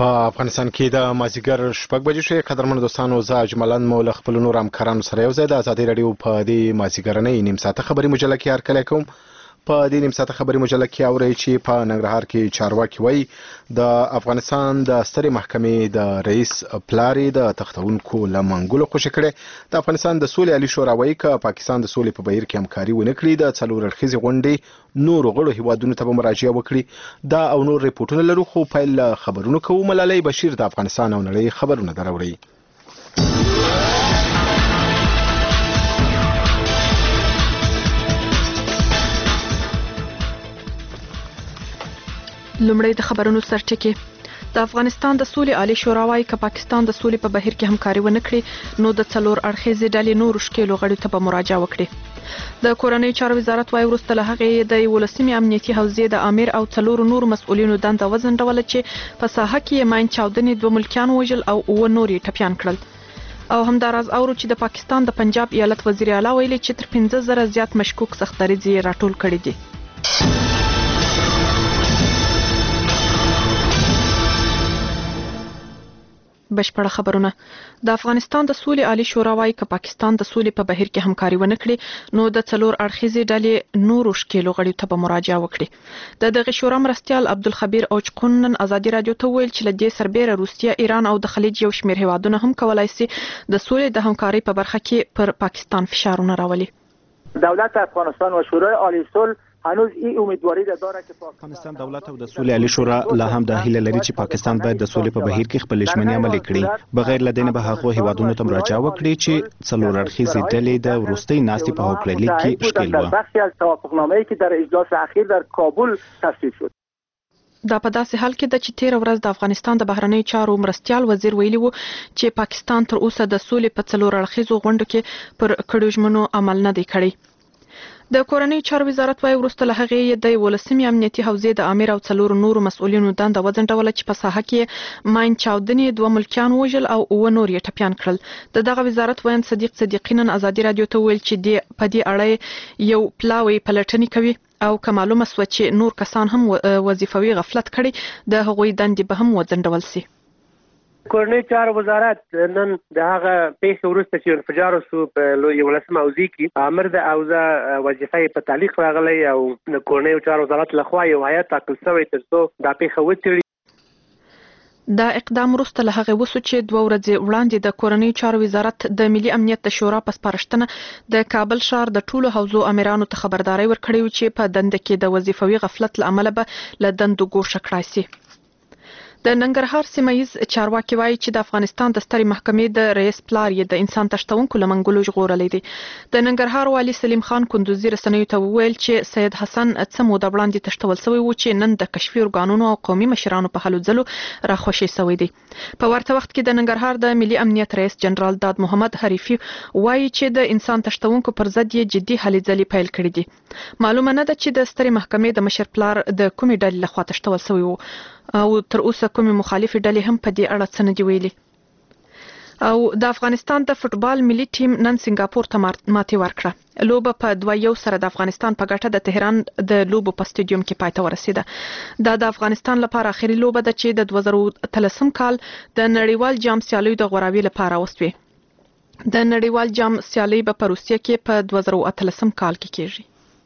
په افغانستان کې د مازیګر شپږ بجې شوې. قدرمنو دوستانو، زه اجملن مو له خپلو نورو همکارانو سره یو ځای د ازادي راډیو په دې مازیګرنۍ نیم ساعته خبري مجله کې هرکلی کوم. په دې نیم ساعته خبري مجله کې اورئ چې په ننګرهار کې چارواکي وایي د افغانستان د سترې محکمې د رئیس پلار د تختونکو له منګولو خوشي کړې. د افغانستان د سولې عالي شورا وایي که پاکستان د سولې په بهیر کې همکاري ونه کړي د څلور اړخیزې غونډې نورو غړو هیوادونو ته به مراجعه وکړي. دا او نور ریپورټونه لرو، خو پیل خبرونه کوو. ملالۍ بشیر د افغانستان او نړۍ خبرونه دراوړي. لومړی د خبرونو سرټکی. د افغانستان د سولې عالي شورا وايي که پاکستان د سولې په بهیر کې همکاري ونه کړي نو د څلور اړخیزې ډلې نورو ښکېلو غړو ته به مراجعه وکړي. د کورنۍ چارو وزارت وايي وروسته له هغې د 11مې امنیتي حوزې د امیر او څلورو نورو مسؤلینو دنده وځنډوله چې په ساحه کې یې ماین چاودنې 2 ملکیان وژل او 9 نور یې ټپیان کړل. او همداراز اورو چې د پاکستان د پنجاب ایالت وزیر اعلی ویلي چې تر 15,000 زیات مشکوک سختدریځ یې راټول کړي دي. بشپړه خبرونه. د افغانستان د سولې عالي شورا وايي که پاکستان د سولې په بهیر کې همکاري ونه کړي نو د څلور اړخیزې ډلې نورو ښکېلو غړو ته به مراجعه وکړي. د دغه شورا مرستیال عبدالخبیر اوچقون نن ازادي راډیو ته وویل چې له دې سربیره روسیه، ایران او د خلیج یو شمېر هیوادونه هم کولای شي د سولې د همکارۍ په برخه کې پر پاکستان فشارونه راولي. دولت افغانستان و شورای عالی صلح هنوز این امیدواری داره که افغانستان دولت او د سولې عالي شورا لا هم د هیله لري چې پاکستان باید د سولې په بهیر کې خپل ژمنې عملي کړي. بغیر له دې نه به هغه هیوادونو ته مراجعه وکړي چې څلور اړخیزې ډلې د وروستۍ ناستې په هوکړه کې ښکېل وو. بخشی از توافقنامه‌ای که در اجلاس اخیر در کابل تصویب شد. دا په داسې حال کې ده چې 13 ورځ د افغانستان د بهرنیو چارو مرستیال وزیر ویلي وو چې پاکستان تر اوسه د سولې په څلور اړخیزو غونډو کې پر کړو ژمنو عمل نه دی کړی. د کورنۍ چارو وزارت وايي وروسته له هغې د 11مې امنیتي حوزې د امیر او څلورو نورو مسؤلینو دنده وځنډوله چې په ساحه کې ماین چاودنې 2 ملکیان وژل او 9 نور یې ټپیان کړل. د دغه وزارت ویاند صدیق صدیقی نن ازادي راډیو ته ویل چې په دې اړه یو پلاوی پلټنې کوي او که معلومه سوه چې نور کسان هم وظیفوي غفلت کړي د هغوی دندې به هم وځنډول سي. کورنۍ چارو وزارت نن د هغه پیښې وروسته چې انفجار وسو په 11مه حوزې کې امر د اوضاع وظیفه په تعلیق راغلی او د کورنۍ چارو وزارت لخوا یو هیئت ټاکل شوی تر څو دا پیښه وڅېړي. دا اقدام وروسته له هغې وسو چې 2 ورځې وړاندې د کورنۍ چارو وزارت د ملي امنیت د شورا په سپارښتنه د کابل ښار د ټولو حوزو امیرانو ته خبرداری ورکړی و چې په دنده کې د وظیفوي غفلت له امله به له دندو ګوښه کړای سي. د ننګرهار سیمه ییز چارواکي وایي چې د افغانستان د سترې محکمې د رئیس پلار یې د انسان تښتونکو له منګولو ژغورلی دی. د ننګرهار والي سلیم خان کندوزي رسنیو ته وویل چې سید حسن څه موده وړاندې تښتول سوی و چې نن د کشفي ارګانونو او قومي مشرانو په هلو ځلو راخوشي سوی دی. په ورته وخت کې د ننګرهار د ملي امنیت رئیس جنرال داد محمد حریفي وایي چې د انسان تښتونکو پر ضد یې جدي هلې ځلې پیل کړي دي. معلومه نه ده چې د سترې محکمې د مشر پلار د کومې ډلې لخوا تښتول سوی و او تر اوسه کومې مخالفې ډلې هم په دې اړه څه نه دي ویلي. او د افغانستان د فوټبال ملي ټیم نن سنگاپور ته ماتې ورکړه. لوبه په 2-1 سره د افغانستان په ګټه د تهران د لوبو په سټیډیوم کې پای ته ورسېده. دا د افغانستان لپاره اخري لوبه ده چې د 2013 کال د نړیوال جام سیالیو د غوراوي لپاره وسوي. د نړیوال جام سیالي به په روسیه کې په 2013 کال کې کیږي.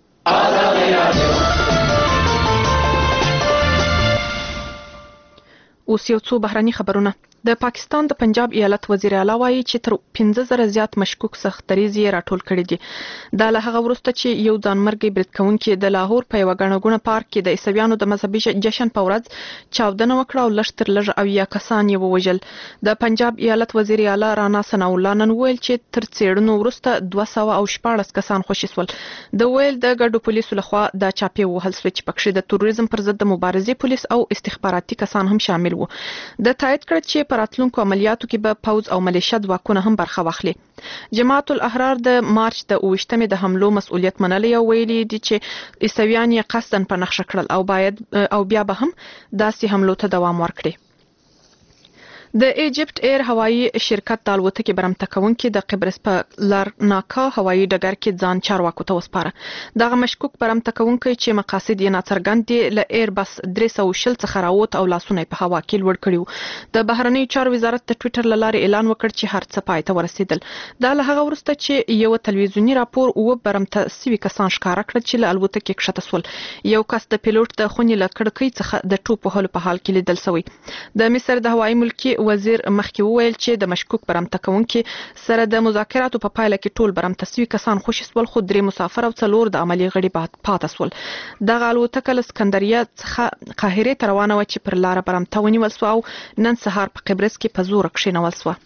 اوس یو څو بهرني خبرونه. د پاکستان د پنجاب ایالت وزیر اعلی وایي چې تر 15,000 زیات مشکوک سختدریځ یې راټول کړي دي. دا له هغه وروسته چې یو ځانمرګي برید کوونکي د لاهور په یوه ګڼه ګوڼه پارک کې د عیسویانو د مذهبي جشن په ورځ چاودنه وکړه او لږ تر لږه 80 کسان یې ووژل. د پنجاب ایالت وزیر اعلی رانا ثناء الله نن ویل چې تر څېړنو وروسته 214 کسان خوشي شول. د ویل د ګډو پولیسو لخوا دا چاپې وهل سوه چې پکښې د تروریزم پر ضد د مبارزې پولیس او استخباراتي کسان هم شامل وو. د تایید کړ چې په راتلونکو عملیاتو کې به پوځ او ملیشه ځواکونه هم برخه واخلي. جماعت الاحرار د مارچ د 28مې د حملو مسؤلیت منلی او ویلي دي چې عیسویان یې قصداً په نښه کړل او بیا به هم داسې حملو ته دوام ورکړي. د ایجپت ایر هوایی شرکت د الوتکې برمته کوونکي د قبرس په لارناکا هوایی ډګر کې ځان چارواکو ته وسپاره دغه مشکوک برمته کوونکی چې مقاصد یې ناڅرګند دي له ایر بس 320 څخه راووت او لاسونه په هوا کې لوړ کړي د بهرنی چارو وزارت د ټوئیټر له لارې اعلان وکړ چې هر څه پای ته ورسېدل دا له هغه وروسته چې یو تلویزیونی راپور او برمته سوي کسان ښکارا کړل چې له الوتکې کښته سول یو کس د پیلوټ د خونې له کړکۍ څخه د ټوپ وهلو په حال کې لیدل شوی د مصر د هوایی ملکی وزیر مخکې وویل چې د مشکوک برمته کوونکي سره د مذاکراتو په پایله کې ټول برمته سوي کسان خوشي سول خو 3 مسافر او 4 د عملی غړي پاتې سول دغه الوتکه له اسکندریه څخه قاهره ته روانه و چې پر لار برمته ونیول شو او نن سهار په قبرس کې په زور کښینول شو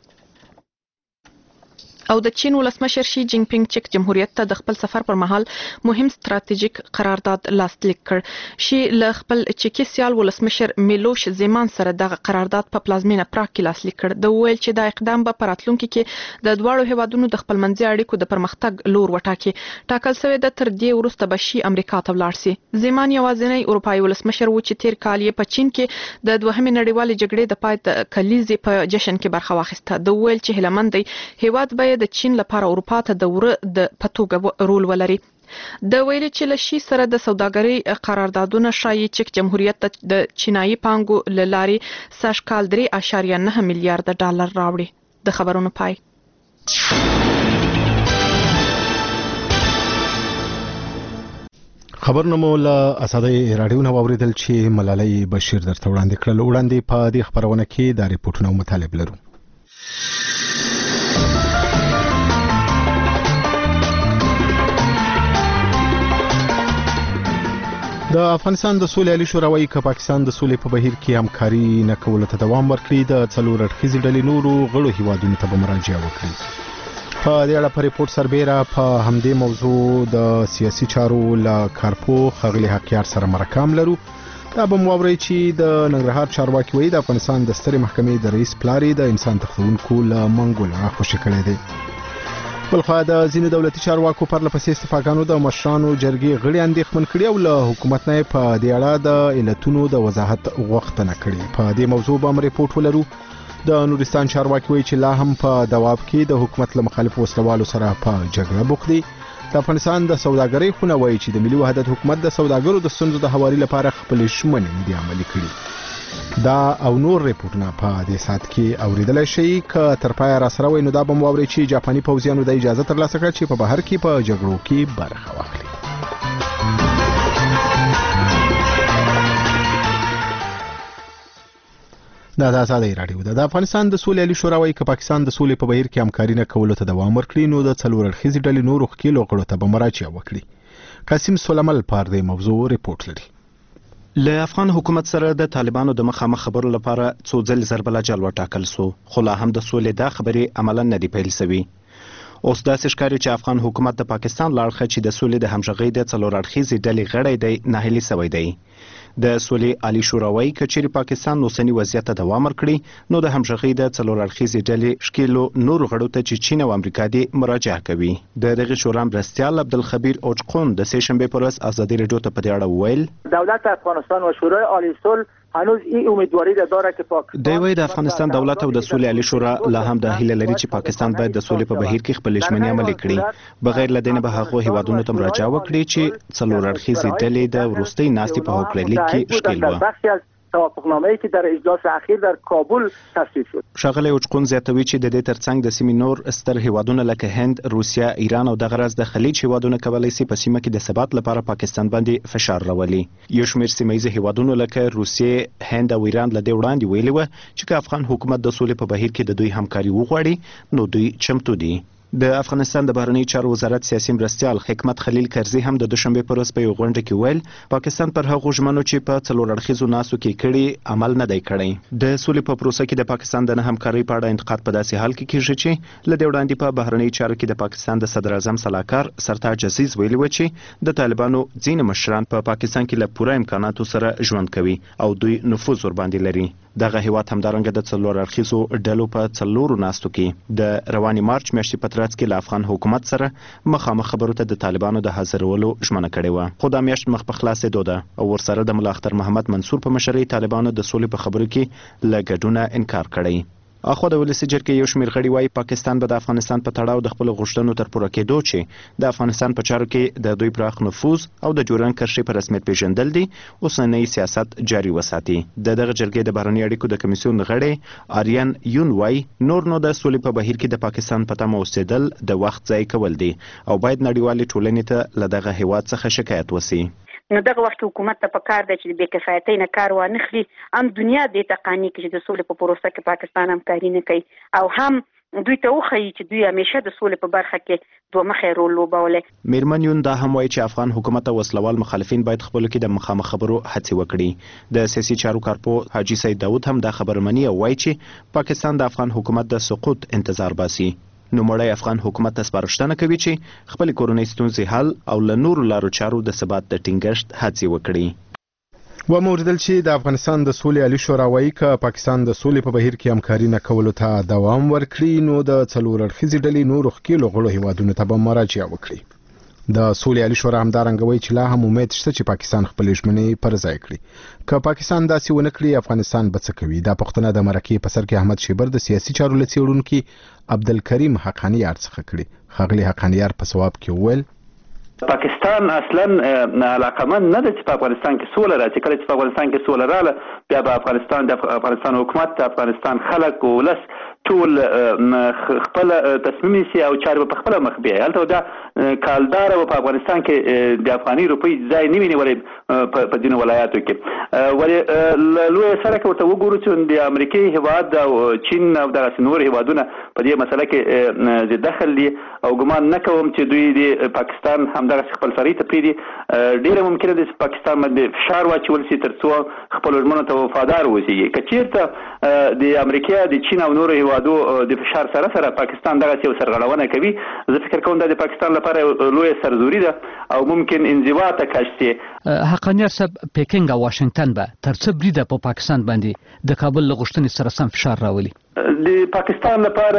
او د چین ولسمشر شي جین پینګ چک جمهوریت ته د خپل سفر پر مهال مهم ستراتیژیک قرارداد لاسلیک کړ شي له خپل چکی سیال ولسمشر میلوش زیمان سره د قرارداد په پلازمینه پراګ کې لاسلیک کړ د ویل چې د اقدام په پراتلونکو کې د دواړو هیوادونو د خپلمنځي اړیکو د پرمختګ لور وټاکي ټاکل شوی د تر دې وروسته بشي امریکا ته ولاړ سي زیمان یوازینی اروپایي ولسمشر و چې تیر کال یې په چین کې د دوهمې نړیوالې جګړې د پای د کلیزې په جشن کې برخه واخیسته د ویل چې هلمندي هیواد به د چین لپاره اروپا ته د وره د پتوګه رول ولري د ویلي چې له شي سره د سوداګرۍ قراردادونه شایي چک جمهوریت د چینایي پانګو له لارې سږ کال 3.9 میلیارډ ډالر راوړي د خبرونو پای خبرونه مو له اسادي رادیو نو اوریدل چې ملالۍ بشیر درته وړاندې کړل وړاندې په دې خبرونه کې د ریپورتونو مطالب لرو د افغانستان د سولې عالی شورا وايي چې پاکستان د سولې په بهیر کې همکاري نه کولو ته دوام ورکړي د څلور اړخیزې ډلې نورو غړو هیوادونو ته مراجعه وکړي په دې اړه په ریپورت سربېره په همدې موضوع د سیاسي چارو له کارپو خغلی حقیار سره مرکه لرو دا به مو اورئ چې د ننګرهار چارواکي وایي د افغانستان د سترې محکمې د رئیس پلاری د انسان تخنونکو له منګول راخوشي کړی دی بلخوا د ځینو دولتي چارواکو پر لپسې استفاقانو د مشرانو جرګې غړي اندېښمن کړي او له حکومت نه په دې اړه د علتونو د وضاحت غوښتنه کړې په دې موضوع به ریپورت ولرو د نورستان چارواکي وایي چې لا هم په دواب کې د حکومت له مخالف وسلوالو سره په جګړه بوخت دي د افغانستان د سوداګرۍ خونه وایي چې د ملي وحدت حکومت د سوداګرو د ستونزو د هواري لپاره خپل ژمنې دي عملي کړي دا او نور ریپورتونه په دې سات کې اوریدل شي ک تر پای را سره وینو دا به مو اوري چې جاپاني پوځیانو د اجازه ترلاسه کړه چې په بهر کې په جګړو کې برخه واخلي د آزادۍ رادیو د افغانستان د سولې عالی شورا وايي چې پاکستان د سولې په بهیر کې همکاري نه کولو ته دوام ورکړي نو د څلور اړخیزې ډلې نورو ښکېلو غړو ته به مراجعه وکړي قاسم سلیمل پر دې موضوع ریپورت لري له افغان حکومت سره د طالبانو د مخامخ خبرو لپاره څو ځل ضربه جل وټاکل سو خو لا هم د سولې د خبرې عملاً نه دی پیل شوی اوس داسې ښکاري چې افغان حکومت د پاکستان لاړخه چې د سولې د همغږۍ د څلور اړخیزې ډلې غړی دی ناهیلي شوی دی د سولې عالی شورا وايي چې چیرې پاکستان اوسنی وضعیت ته دوام ورکړي نو د همغږۍ د څلور اړخیزې ډلې شکیلو نور غړو ته چې چین او امریکا دي مراجعه کوي د دغه شورا مرستیال عبدالخبیر اوچقون د سه شنبه پر ورځ آزادی رادیو ته په دې اړه وویل دولت افغانستان و شورای عالی صلح هنوز این امیدواری داره که پاکستان دوی د افغانستان دولت او د سولې عالی شورا لا هم د هیله لري چې پاکستان باید د سولې په بهیر کې خپل ژمنې عملي کړي بغیر له دې نه به هغه هیوادونو ته مراجعه وکړي چې څلور اړخیزې ډلې د وروستۍ ناستې په هوکړه لیک کې شکیل و توافقنامه‌ای که در اجلاس اخیر در کابل تصویب شد. ښاغلی اوچقون زیاتوي چې د دې ترڅنګ د سیمې نور ستر هیوادونه لکه هند، روسیا، ایران او دغه راز د خلیج هیوادونه کولای شي په سیمه کې د ثبات لپاره پاکستان باندې فشار راولي. یو شمېر سیمایي هیوادونه لکه روسیې، هند او ایران له دې وړاندې ویلي و چې افغان حکومت د سولې په بهیر کې د دوی همکاري وغواړي نو دوی چمتو دي. د افغانستان د بهرنی چارو وزارت سیاسي مرستیال حکمت خلیل کرزي هم د دوشنبه پر ورځ په یو غونډه کې ویل پاکستان پر هغه ژمنو چې په څلور اړخیزو ناسو کې کړي عمل نه دی کړی د سولې په پروسه کې د پاکستان د همکارۍ په اړه انتقاد په داسې حال کې کیږي چې له دې وړاندې په بهرنی چارو کې د پاکستان د صدر اعظم سلاکار سرتاج عزیز ویلي و چې د طالبانو ځینې مشران په پاکستان کې له پوره امکاناتو سره ژوند کوي او دوی نفوذ ور باندې لري دغه هیواد همدارنګه د څلور اړخیزو ډلو په څلورو ناستو کې د رواني مارچ میاشتې په ترڅ کې له افغان حکومت سره مخامخ خبرو ته د طالبانو د حاضرولو ژمنه کړې وه، خو دا میاشت مخ په خلاصېدو ده او ورسره د ملا اختر محمد منصور په مشرۍ طالبانو د سولې په خبرو کې له ګډونه انکار کړی. اخو د ولسی جرګې یو شمېر غړي وایي پاکستان به د افغانستان په تړاو د خپل غوښتنو تر پوره کېدو چې د افغانستان په چارو کې د دوی پراخ نفوذ او د جوړن کرښې په رسمیت پیژندل دي اوسنۍ سیاست جاري وساتي. دغه جرګې د بهرنی اړیکو د کمیسیون غړي آریان یون وایي نور نو د سولې په بهیر کې د پاکستان په تمه اوسېدل د وخت ضایع کول دي او باید نړیوالې ټولنې ته له دغه هیواد څخه شکایت وسی. نو دغه وخت حکومت ته پکار دی چې د بېکفایتۍ نه کار وانخلي، هم دنیا دې ته قانع کړي چې د سولې په پروسه کې پاکستان همکاري نه کوي او هم دوی ته وښیي چې دوی همیشه د سولې په برخه کې دوه مخی رول لوبولی. میرمن یون دا هم وایي چې افغان حکومت او وسلوال مخالفین باید خپلو کې د مخامخ خبرو هڅې وکړي. د سیاسي چارو کارپو حاجي سید داود هم دا خبره مني او وایي چې پاکستان د افغان حکومت د سقوط انتظار باسي. نوموړی افغان حکومت ته سپارښتنه کوي چې خپل کورنۍ ستونزې حل او له نورو لارو چارو د ثبات د ټینګښت هڅې وکړي. وموردل چې د افغانستان د سولې عالی شورا وایي که پاکستان د سولې په بهیر کې همکاري نه کولو ته دوام ورکړي نو د څلور اړخیزې ډلې نورو ښکېلو غړو هیوادونو ته به مراجعه وکړي. د سولې عالی شورا همدارنګه وایي چې لا هم امید شته چې پاکستان خپلې ژمنې پر ځای کړي. که پاکستان داسې ونه کړي افغانستان به څه کوي؟ دا پوښتنه د مرکې په سر کې احمد شیبر د سیاسي چارو له څېړونکي عبدالکریم حقانیار څخه کړي. ښاغلي حقانیار په ځواب کې وویل پاکستان اصلا علاقمند نه ده چې په افغانستان کې سوله راځي. کله چې په افغانستان کې سوله رااله بیا به افغانستان حکومت د افغانستان خلک او ولس ټول خپل تصمیم نیسي او چارې به په خپله مخ بیایي. هلته دا کالداره به په افغانستان کې د افغاني روپۍ ځای نه وي نیولی په ځینو ولایاتو کې. ولې له لویه سره که ورته وګورو چې د امریکې هیواد او چین او دغسې نور هیوادونه په دې مسله کې دخل دي او ګمان نه کوم چې دوی د پاکستان همدغسې خپل سړی ته پرېږدي. ډېره ممکنه ده چې پاکستان باندې فشار واچول شي تر څو خپلو ژمنو ته وفادار اوسېږي. که چېرته د امریکا د چین او نورو هیوادو د فشار سره سره پاکستان دغسې یو سرغړونه کوي، زه فکر کوم دا د پاکستان لپاره لویه سرزوري ده او ممکن انزوا ته کش شي. حقانیار صاحب، پیکینګ او واشنگټن به تر څه بریده په پاکستان باندې د کابل له غوښتنې سره سم فشار راولي؟ د پاکستان لپاره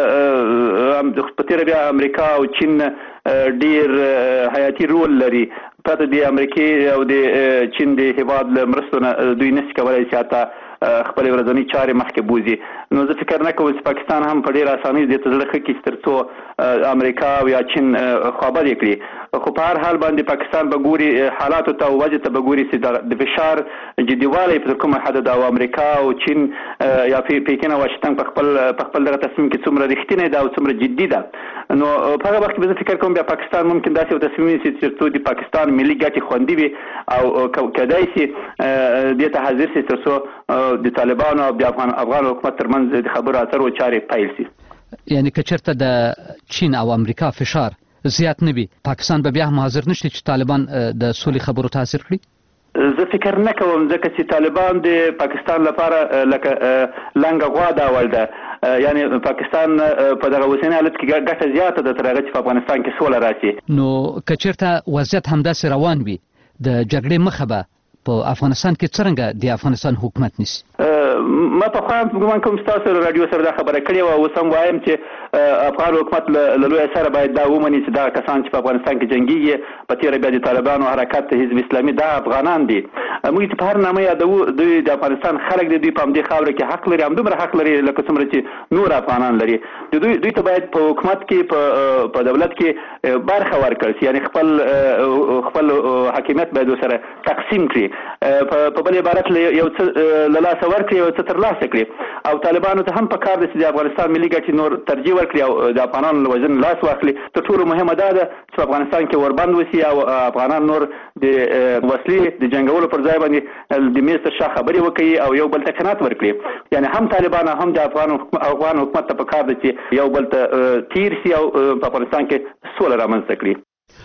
په تېره بیا امریکا او چین ډیر حیاتي رول لري. پرته د امریکې او د چین د هیواد له مرستو نه دوی نشي کولی چې حتی خپل ورځنی چارې مخکې بوزي. نو زه فکر نه کوم چې پاکستان هم په ډېر اسانۍ دې ته زړه ښه کړي تر څو امریکا او یا چین خوابدې کړي. خو په هر حال باندې پاکستان به ګوري حالاتو ته او وجه ته به ګوري چې د فشار جديوالی په کومه حد ده او امریکا او چین یا پیکین او واشنګټن په خپل دغه تصمیم کې څومره رښتینی ده او څومره جدي ده. نو په هغه وخت کې زه فکر کوم بیا پاکستان ممکن داسې یو تصمیم نیسي چې څو د پاکستان ملي ګټې خوندي وي او کېدای شي دې ته حاضر شي تر څو د طالبانو او د افغان حکومت ترمنځ د خبرو اترو چارې پیل شي. یعنی که چېرته د چین او امریکا فشار زیات نه وي پاکستان به بیا هم حاضر نشي چې طالبان د سولې خبرو ته حاضر کړي؟ زه فکر نه کوم ځکه چې طالبان د پاکستان لپاره لکه لنګه غوا ډول ده. یعنی پاکستان په دغه اوسني حالت کې ګټه زیاته ده تر هغه چې په افغانستان کې سوله راشي. نو که چېرته وضعیت همداسې روان وي د جګړې مخه به په افغانستان کې څرنګه د افغانستان حکومت نیسي؟ ما په خوا ګمان کوم ستاسو راډیو سره دا خبره کړې وه. اوس هم وایم چې افغان حکومت له لویه سره باید دا ومني چې دغه کسان چې په افغانستان کې جنګېږي په تېره بیا د طالبانو حرکت حزب اسلامي دا افغانان دي. موږ چې په هر نامه یادوو دوی د افغانستان خلک دي، دوی په همدې خاوره کې حق لري، همدومره حق لري لکه څومره چې نور افغانان لري. دوی ته باید په حکومت کې په دولت کې برخه ورکړل شي، یعنی خپل حاکمیت باید ورسره تقسیم کړي. په بل عبارت یو څه له لاسه ورکړي او څه ترلاسه کړي. او طالبانو ته هم پکار ده چې د افغانستان ملي ګټې نور ترجیح ورکړي او د افغانانو له وژنې لاس واخلي. تر ټولو مهمه دا ده چې په افغانستان کې وربند وشي او افغانان نور د وسلې د جنګولو پر ځای باندې د میز تر شا خبرې وکړي او یو بل ته قناعت ورکړي. یعنی هم طالبان هم د افغان حکومت ته پکار ده چې یو بل ته تیر شي او په افغانستان کې سوله رامنځته کړي.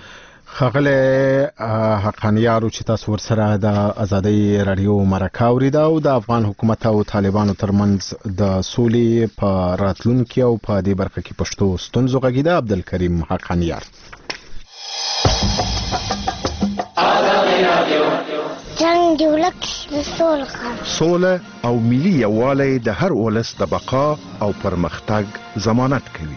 ښاغلی حقانیارو چې تاسو ورسره د ازادۍ راډیو مرکه اورېده او د افغان حکومت او طالبانو ترمنځ د سولې په راتلونکي او په دې برخه کې پښتو ستونزو غږېده عبدالکریم حقانیار. جنگ دی ولک سوله او ملي یووالی د هر ولس د بقا او پرمختګ ضمانت کوي.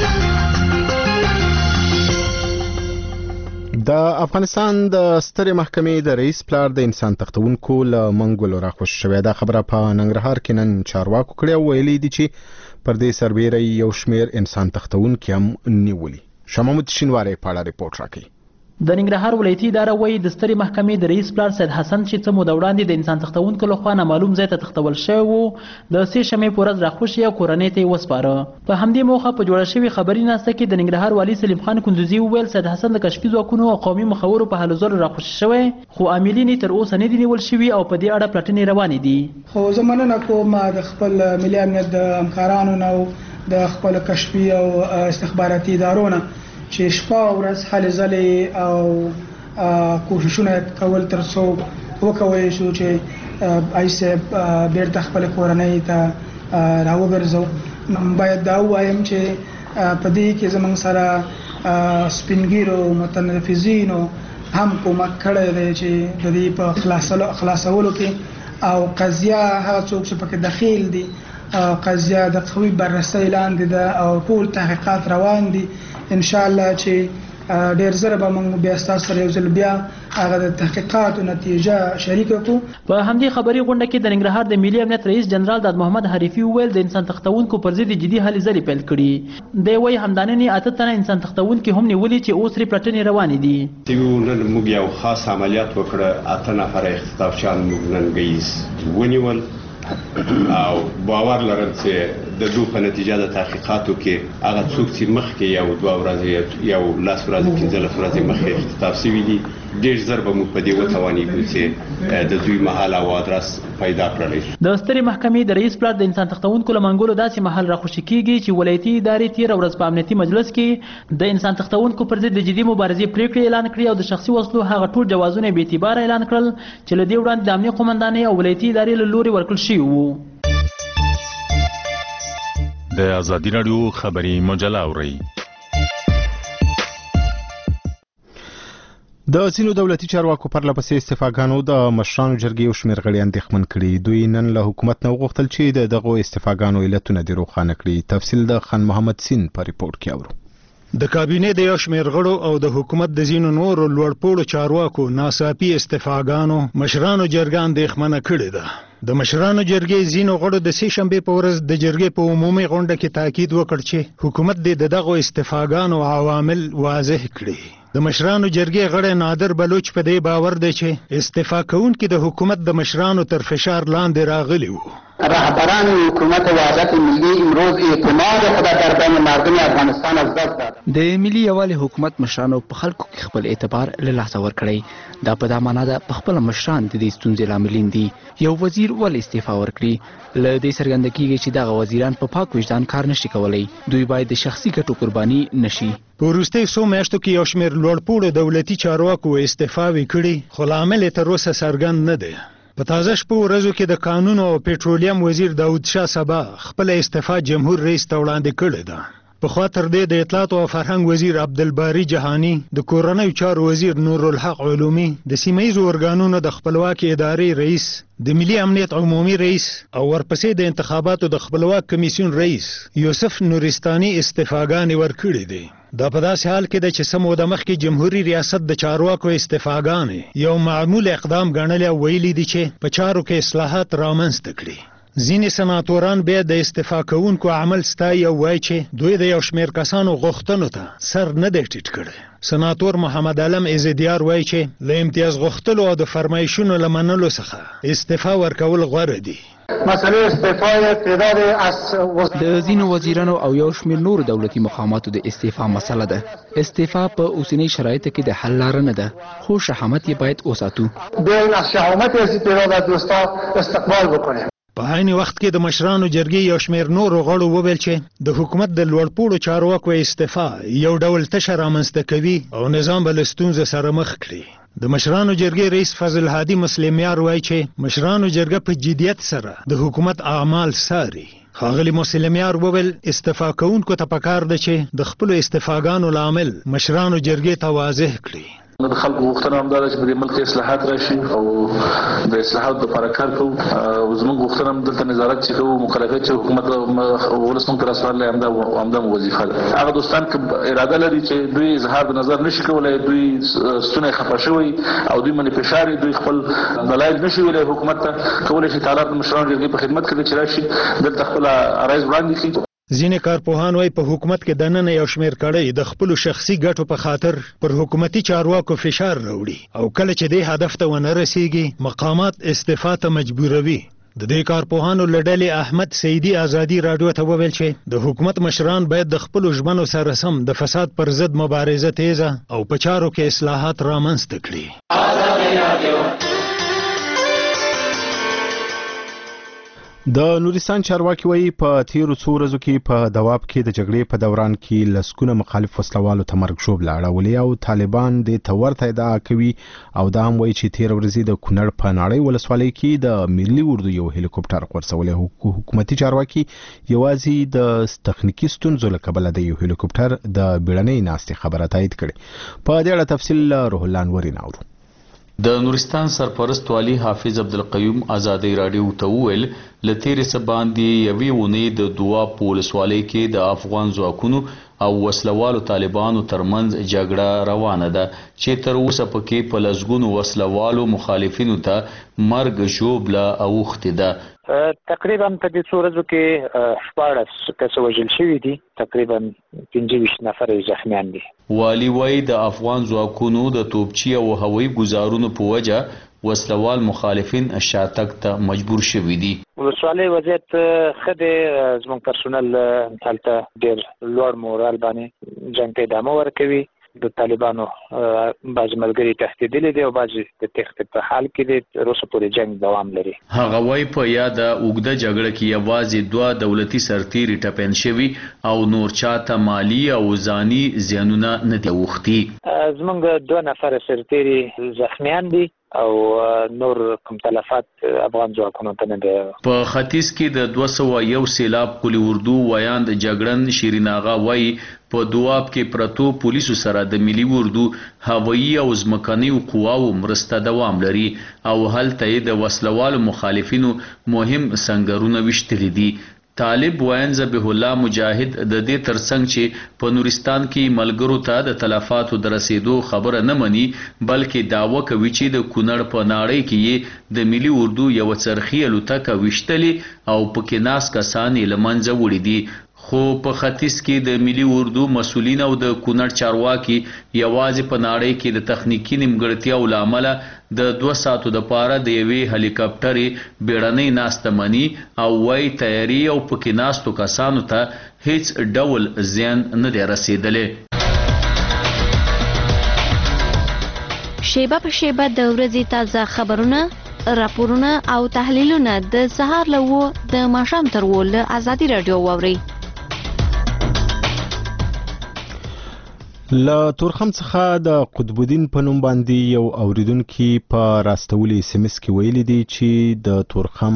د افغانستان د سترې محکمې د رئیس پلار د انسان تختونکو له منګولو راخوش شوې. دا خبره په ننګرهار کې نن چارواکو کړې او ویلي دي چې پر دې سربېره یو شمېر انسان تختونکي هم نیولي. شمامود شینواری په اړه ریپورت راکوي. د ننګرهار ولایتي اداره وایي د سترې محکمې د رئیس پلار سید حسن چې څه موده وړاندې د انسان تختونکو لخوا نامعلوم ځای ته تختول شوی و د سې شنبې په ورځ راخوشي او کورنۍ ته یې وسپاره. په همدې موخه په جوړه شوې خبري ناسته کې د ننګرهار والي سلیم خان کندوزي وویل سید حسن د کشفي ځواکونو او قومي مخورو په هلو ځلو راخوشي شوی خو عاملین تر اوسه نه دي نیول شوي او په دې اړه پلټنې روانې دي. خو زه مننه کوم د خپل ملي امنیت د همکارانو نه د خپل کشفي او استخباراتي ادارو نه چې شپه او ورځ هلې ځلې او کوششونه کول تر څو وکوي شو چې ایسه بیرته خپل کورنۍ ته راوګرځو. باید دا وایم چې په دې کې زموږ سره سپینګیرو متنفذینو هم کومک کړی دی چې د دې په خلاصولو کې او قضیه هغه څوک چې پکې دخیل دي قضیه د قوي بررسۍ لاندې ده او ټول تحقیقات روان دي. ان شاء الله چې ډیر زره به موږ بیا ستاسو سره یو ځل بیا هغه د تحقیقاتو نتیجه شریکه کړو. په همدې خبري غونډه کې د ننګرهار د ملي امنیت رئیس جنرال داد محمد حریفي وویل د انسان تختونکو پر ضد جدي هلې ځلې پیل کړي. دی وایي همداننې 8 تنه انسان تختونکي هم نیولي چې اوس پرې پلټنې روانې دي. نن موږ یو خاص عملیات وکړه 8 نفره اختطافچیان موږ نن ګیز ونیول او باور لرم چې د دوی په نتیجه د تحقیقاتو کې هغه څوک چې مخکې یو 2 ورځې یو 10 ورځې 15 ورځې مخکې اختطاف شوي دي ډېر زر به موږ په دې وتوانیږو چې د دوی محل او ادرس پیدا کړلی شو. د سترې محکمې د رئیس پلار د انسان تختونکو له منګولو داسې محل راخوشي کیږي چې ولایتي ادارې تېره ورځ په امنیتي مجلس کې د انسان تختونکو پر ضد د جدي مبارزې پریکړې اعلان کړې او د شخصي وسلو هغه ټول جوازونه بې اعتباره اعلان کړل چې له دې وړاندې د امنیه قومندانۍ او ولایتي ادارې له لوري ورکړل شوي وو. د ازادي راډیو خبري مجله اورئ. د ځینو دولتي چارواکو پرله پسې استعفاګانو د مشرانو جرګې یو شمېر غړي اندېښمن کړي. دوی نن له حکومت نه وغوښتل چې دغو استعفاګانو علتونه دې روښانه کړي. تفصیل د خان محمد سین په ریپورت کې اورو. د کابینې د یو شمېر غړو او د حکومت د ځینو نورو لوړپوړو چارواکو ناڅاپي استعفاګانو مشرانو جرګه اندېښمنه کړې ده. د مشرانو جرګې ځینو غړو د سې شنبې په ورځ د جرګې په عمومي غونډه کې تاکید وکړ چې حکومت دې دغو استعفاګانو عوامل واضح کړي. د مشرانو جرګې غړی نادر بلوچ په دې باور دی چې استعفا کوونکي د حکومت د مشرانو تر فشار لاندې راغلي وو. رهبران حکومت وحدت ملی امروز اعتماد خود در بین مردم افغانستان از دست داد. د ملي یووالي حکومت مشرانو په خلکو کې خپل اعتبار له لاسه ورکړی. دا په دا معنا ده په خپل مشران د دې ستونزې لاملین دي. یو وزیر ول استعفا ورکړي له دې څرګنده کیږي چې دغه وزیران په پاک وجدان کار نشي کولای. دوی باید د شخصي ګټو قرباني نشي. په وروستیو څو میاشتو کې یو شمېر لوړپوړو دولتي چارواکو استعفاوې کړي خو لامل یې تر اوسه څرګند نه دی. په تازه شپو ورځو کې د قانون او پېټرولیم وزیر داود شاه سبا خپل استعفا جمهور رئیس ته وړاندې کړې ده. پخوا تر دې د اطلاعات او فرهنګ وزیر عبدالباری جهانی، د کورنیو چارو وزیر نورالحق علومي، د سیمه ییزو ارګانونو د خپلواکي ادارې رئیس، د ملي امنیت عمومي رئیس او ورپسې د انتخاباتو د خپلواک کمیسیون رئیس یوسف نورستاني استعفاګانې ورکړې دي. دا په داسې حال کې ده چې څه موده مخکې جمهوري ریاست د چارواکو استعفاګانې یو معمول اقدام ګڼلی او ویلي دي چې په چارو کې اصلاحات رامنځته کړي. ځینې سناتوران بیا د استعفا کوونکو عمل ستایي او وایي چې دوی د یو شمېر کسانو غوښتنو ته سر نه دی ټیټ کړی. سناتور محمد علم عزیدیار وایي چې له امتیاز غوښتلو او د فرمایشونو له منلو څخه استعفا ورکول غوره دي. مسئله استعفای تعداد از د ځینو وزیرانو او یو شمېر نورو دولتي مقاماتو د استعفا مسله ده. استعفا په اوسنۍ شرایطو کې د حل لاره نه ده خو شهامت یې باید وساتو. بیاین از شهامت از تعداد از دوستا استقبال بکنیم. په عین وخت کې د مشرانو جرګې یو شمېر نورو غړو وویل چې د حکومت د لوړپوړو چارواکو استعفا یو ډول تشه رامنځته کوي او نظام به له ستونزو سره مخ کړي. د مشرانو جرګې رئیس فضل هادي مسلمیار وایي چې مشرانو جرګه په جدیت سره د حکومت اعمال څاري. ښاغلي مسلمیار وویل استعفا کوونکو ته پکار ده چې د خپلو استعفاګانو لامل مشرانو جرګې ته واضح کړي. د خلکو غوښتنه هم دا ده چې په دې ملک اصلاحات راشي او د اصلاحاتو لپاره کار کوو او زموږ غوښتنه هم دلته نظارت چې کوو مخالفت چې حکومت ولس موږ ته راسپارلی همدا وظیفه ده. هغه دوستان که اراده لري چې دوی اظهار د نظر نشي کولی، دوی ستونی خفه شوي او دوی باندې فشار دوی خپل دلایل نشي ویلی حکومت ته، کولی شي تعالی د مشرانو جرګې په خدمت کې چې راشي دلته خپل عرایض وړاندې کړي. ځینې کارپوهان وايي په حکومت کې دننه یو شمېر کړۍ د خپلو شخصي ګټو په خاطر پر حکومتي چارواکو فشار راوړي او کله چې دې هدف ته ونه رسیږي مقامات استعفا ته مجبوروي. د دې کارپوهانو له ډلې احمد سیدي ازادي راډیو ته وویل چې د حکومت مشران باید د خپلو ژمنو سره سم د فساد پر ضد مبارزه تیزه او په چارو کې اصلاحات رامنځته کړي. د نورستان چارواکي وایي په تیرو څو ورځو کې په دواب کې د جګړې په دوران کې لسګونه مخالف وسلوالو ته مرګ ژوبله اړولې او طالبان دې ته ورته ادعا کوي او دا هم وایي چې تیر ورځې د کونړ په ناړۍ ولسوالۍ کې د ملي اردو یو هلیکوپټر غورځولی. حکومتي چارواکي یوازې د تخنیکي ستونزو له کبله د یو هلیکوپټر د بیړنۍ ناستې خبره تایید کړې. په دې اړه تفصیل روح الله انوري ناورو. د نورستان سرپرست والی حافظ عبدالقیوم ازادي راډیو ته وویل له تیرې څه باندې یوې اونۍ د دواب په ولسوالۍ کې د افغان ځواکونو او وسلوالو طالبانو ترمنځ جګړه روانه ده چې تر اوسه پکې په لسګونو وسلوالو مخالفینو ته مرګ ژوبله اوښتې ده. تقریبا په دې څو ورځو کې 14 کسه وژل شوي دي، تقریبا 25 نفر زخمیان دي. والی وایي د افغان ځواکونو د توپچي او هوایي ګزارونو په وجه وسلوال مخالفین شاتګ ته مجبور شوي دي. ولسوالۍ وضعیت ښه دی، زموږ پرسونل هلته ډېر لوړ مورال باندې جنګ ته ادامه ورکوي. د طالبانو بعض ملګري تښتېدلي دي او بعض د تښتې په حال کې دي، تر اوسه پورې جنګ دوام لري. هغه وایي په یاده اوږده جګړه کې یوازې 2 دولتي سرتیري ټپیان شوي او نور چاته مالي او ځاني زیانونه نه دي اوښتي. زموږ 2 نفر سرتیري زخمیان دي او نور کوم تلفات افغان ځواکونو ته نه دی. په ختیځ کې د 201 سیلاب قلی اردو ویاند جګړن شیرین آغا وایي په دواب کې پرتو پولیسو سره د ملي اردو هوایي او ځمکنیو قواو مرسته دوام لري او هلته د وسلوالو مخالفینو مهم سنگرونه وشتلي دي. طالب وین ذبیح الله مجاهد د دې ترڅنګ چې په نورستان کې ملګرو ته د تلفاتو د رسیدو خبره نه مني بلکې دعوه کوي چې د کونړ په ناړۍ کې د ملي اردو یو څرخي الوتکه وشتلي او پکې ناس کسان یې له منځه وړي دي. خو په ختیځ کې د ملي اردو مسؤلین او د کونړ چارواکي یوازې په ناړۍ کې د تخنیکی نیمګړتیاو له امله د 2 ساعتو دپاره د یوې هلیکاپټرې بیړنۍ ناسته مني او وایي تیاري او پکې ناستو کسانو ته هیڅ ډول زیان نه دی رسیدلی. شیبه په شیبه د ورځې تازه خبرونه، راپورونه او تحلیلونه د سهار له 9 د ماښام تر 10 له ازادي راډیو واورئ. له تورخم څخه د قطب الدین په نوم باندې یو اوریدونکي په راستولي SMS کې ویلي دي چې د تورخم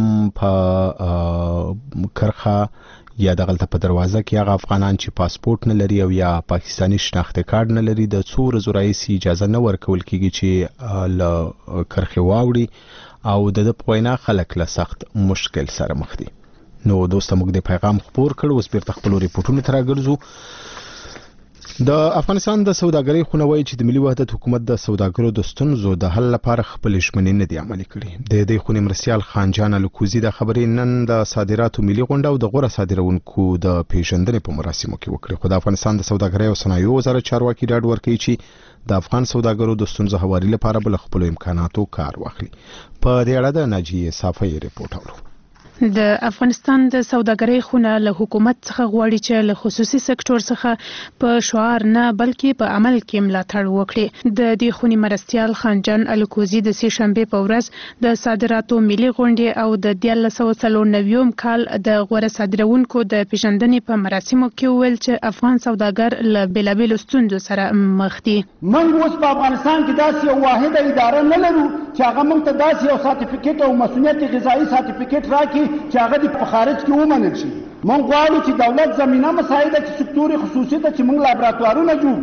په کرخه یا دغلته په دروازه کې هغه افغانان چې پاسپورت نه لري او یا پاکستاني شناخته کارت نه لري د څو ورځو راهیسې اجازه نه ورکول کیږي چې له کرخه واوړي او د په وینا خلک له سخت مشکل سره مخ دي. نو دوسته موږ د پیغام خبر کړو، اوس بیرته خپل ریپورتونه تر راګرځو. د افغانستان د سوداګرۍ خونه وایي چې د ملي وحدت حکومت د سوداګرو د ستونزو د حل لپاره خپل ژمنې نه دي عملي کړي. د دې خونې مرستیال خان جان الکوزي د خبرې نن د صادراتو ملي غونډه او د غوره صادرونکو د پیژندنې په مراسمو کې وکړي. خو د افغانستان د سوداګرۍ او صنایعو وزارت چارواکي ډاډ ورکوي چې د افغان سوداګرو د ستونزو هواري لپاره بل خپل امکاناتو کار واخلي. په دې اړه د ناجیه صافی ریپورت اورو. د افغانستان د سوداګرۍ خونه له حکومت څخه غواړي چې له خصوصي سکتور څخه په شعار نه بلکې په عمل کې ملاتړ وکړي. د دې خونې مرستیال خانجان الکوزي د سې شنبې په ورځ د صادراتو ملي غونډې او د 1999 کال د غوره صادرونکو د پیژندنې په مراسمو کې وویل چې افغان سوداګر له بیلابیلو ستونزو سره مخ دي. موږ اوس په افغانستان کې داسې یو واحده اداره نه لرو چې هغه موږ ته داسې یو سرټیفیکیټ او مسؤلیت غذایی سرټیفیکیټ راکړي چې هغه د په خارج کې ومنل شي. موږ غواړو چې دولت زمینه مساعده چې سکتور خصوصي ته چې موږ لابراتوارونه جوړ کړو،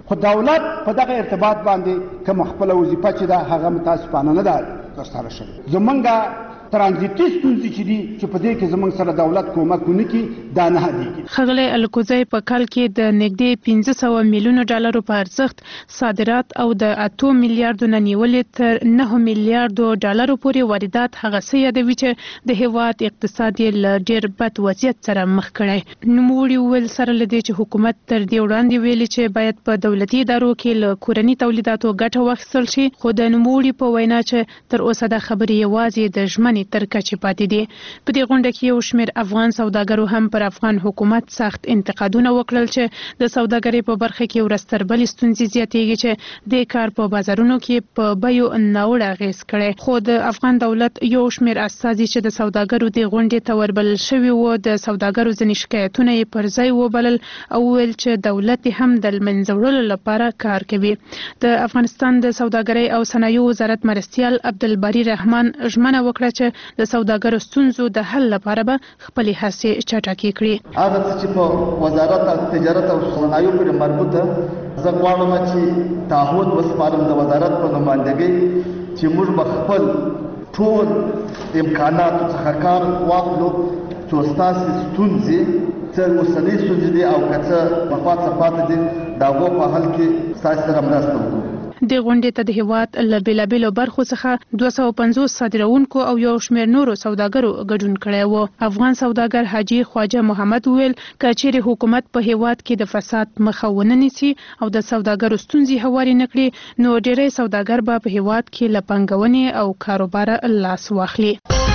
خو دولت په دغه ارتباط باندې کوم خپل وظیفه چې ده هغه متاسفانه نه ده ترسره شوې. زمونږ ترانزیتي ستونزې چې دي چې په دې کې زمونږ سره دولت کومک ونه کړي دا نه هدیږي. ښاغلی الکوزی په کال کې د نږدې 1500 میلیونو ډالرو په ارزښت صادرات او د 8 میلیارډو نه نیولې تر 9 میلیارډو ډالرو پورې واردات هغه څه یادوي چې د هیواد اقتصاد یې له ډېر بد وضعیت سره مخ کړی. نوموړي وویل سره له دې چې حکومت تر دې وړاندې ویلي چې باید په دولتي ادارو کې له کورني تولیداتو ګټه واخیستل شي، خو د نوموړي په وینا چې تر اوسه دا خبرې یوازې د ژمنې تر کچې پاتې دي. په دې غونډه کې یو شمېر افغان سوداګرو هم پر افغان حکومت سخت انتقادونه وکړل چې د سوداګرۍ په برخه کې ورځ تر بلې ستونزې زیاتېږي چې د کار په بازارونو کې په بیو ناوړه اغېز کړی. خو د افغان دولت یو شمېر استازي چې د سوداګرو د غونډې ته وربلل شوي وو د سوداګرو ځینې شکایتونه یې پر ځای وبلل او ویل چې دولت هم د لمنځه وړلو لپاره کار کوي. د افغانستان د سوداګرۍ او صنایعو وزارت مرستیال عبدالباری رحمان ژمنه وکړه چې د سوداګرو ستونزو د حل لپاره به خپلې هڅې چټکې کړي. هغه څه چې په وزارت تجارت او صنایعو پورې مربوطه زه غواړم چې تعهد وسپارم د وزارت په نمائندګۍ چې موږ به خپل ټول امکاناتو څخه کار واخلو چې ستاسو ستونزې څه اوسنۍ ستونزې دي او که څه پخوا څه پاتې دي د هغو په حل کې ستاسو سره مرسته وکړو. د غونډې ته د هیواد له بېلابېلو برخو څخه 250 صادروونکو او یو شمېر نورو سوداګرو ګډون کړی و. افغان سوداګر حاجي خواجه محمد وویل که چیرې حکومت په هیواد کې د فساد مخه ونه نیسي او د سوداګرو ستونزې هوارې نه کړي نو ډېری سوداګر به په هیواد کې له پانګونې او کاروباره لاس واخلي.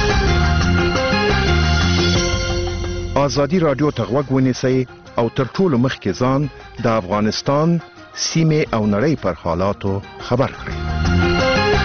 ازادي رادیو ته غوږ ونیسئ او تر ټولو مخکې ځان د افغانستان سیمې او نړۍ پر حالاتو خبر کړئ.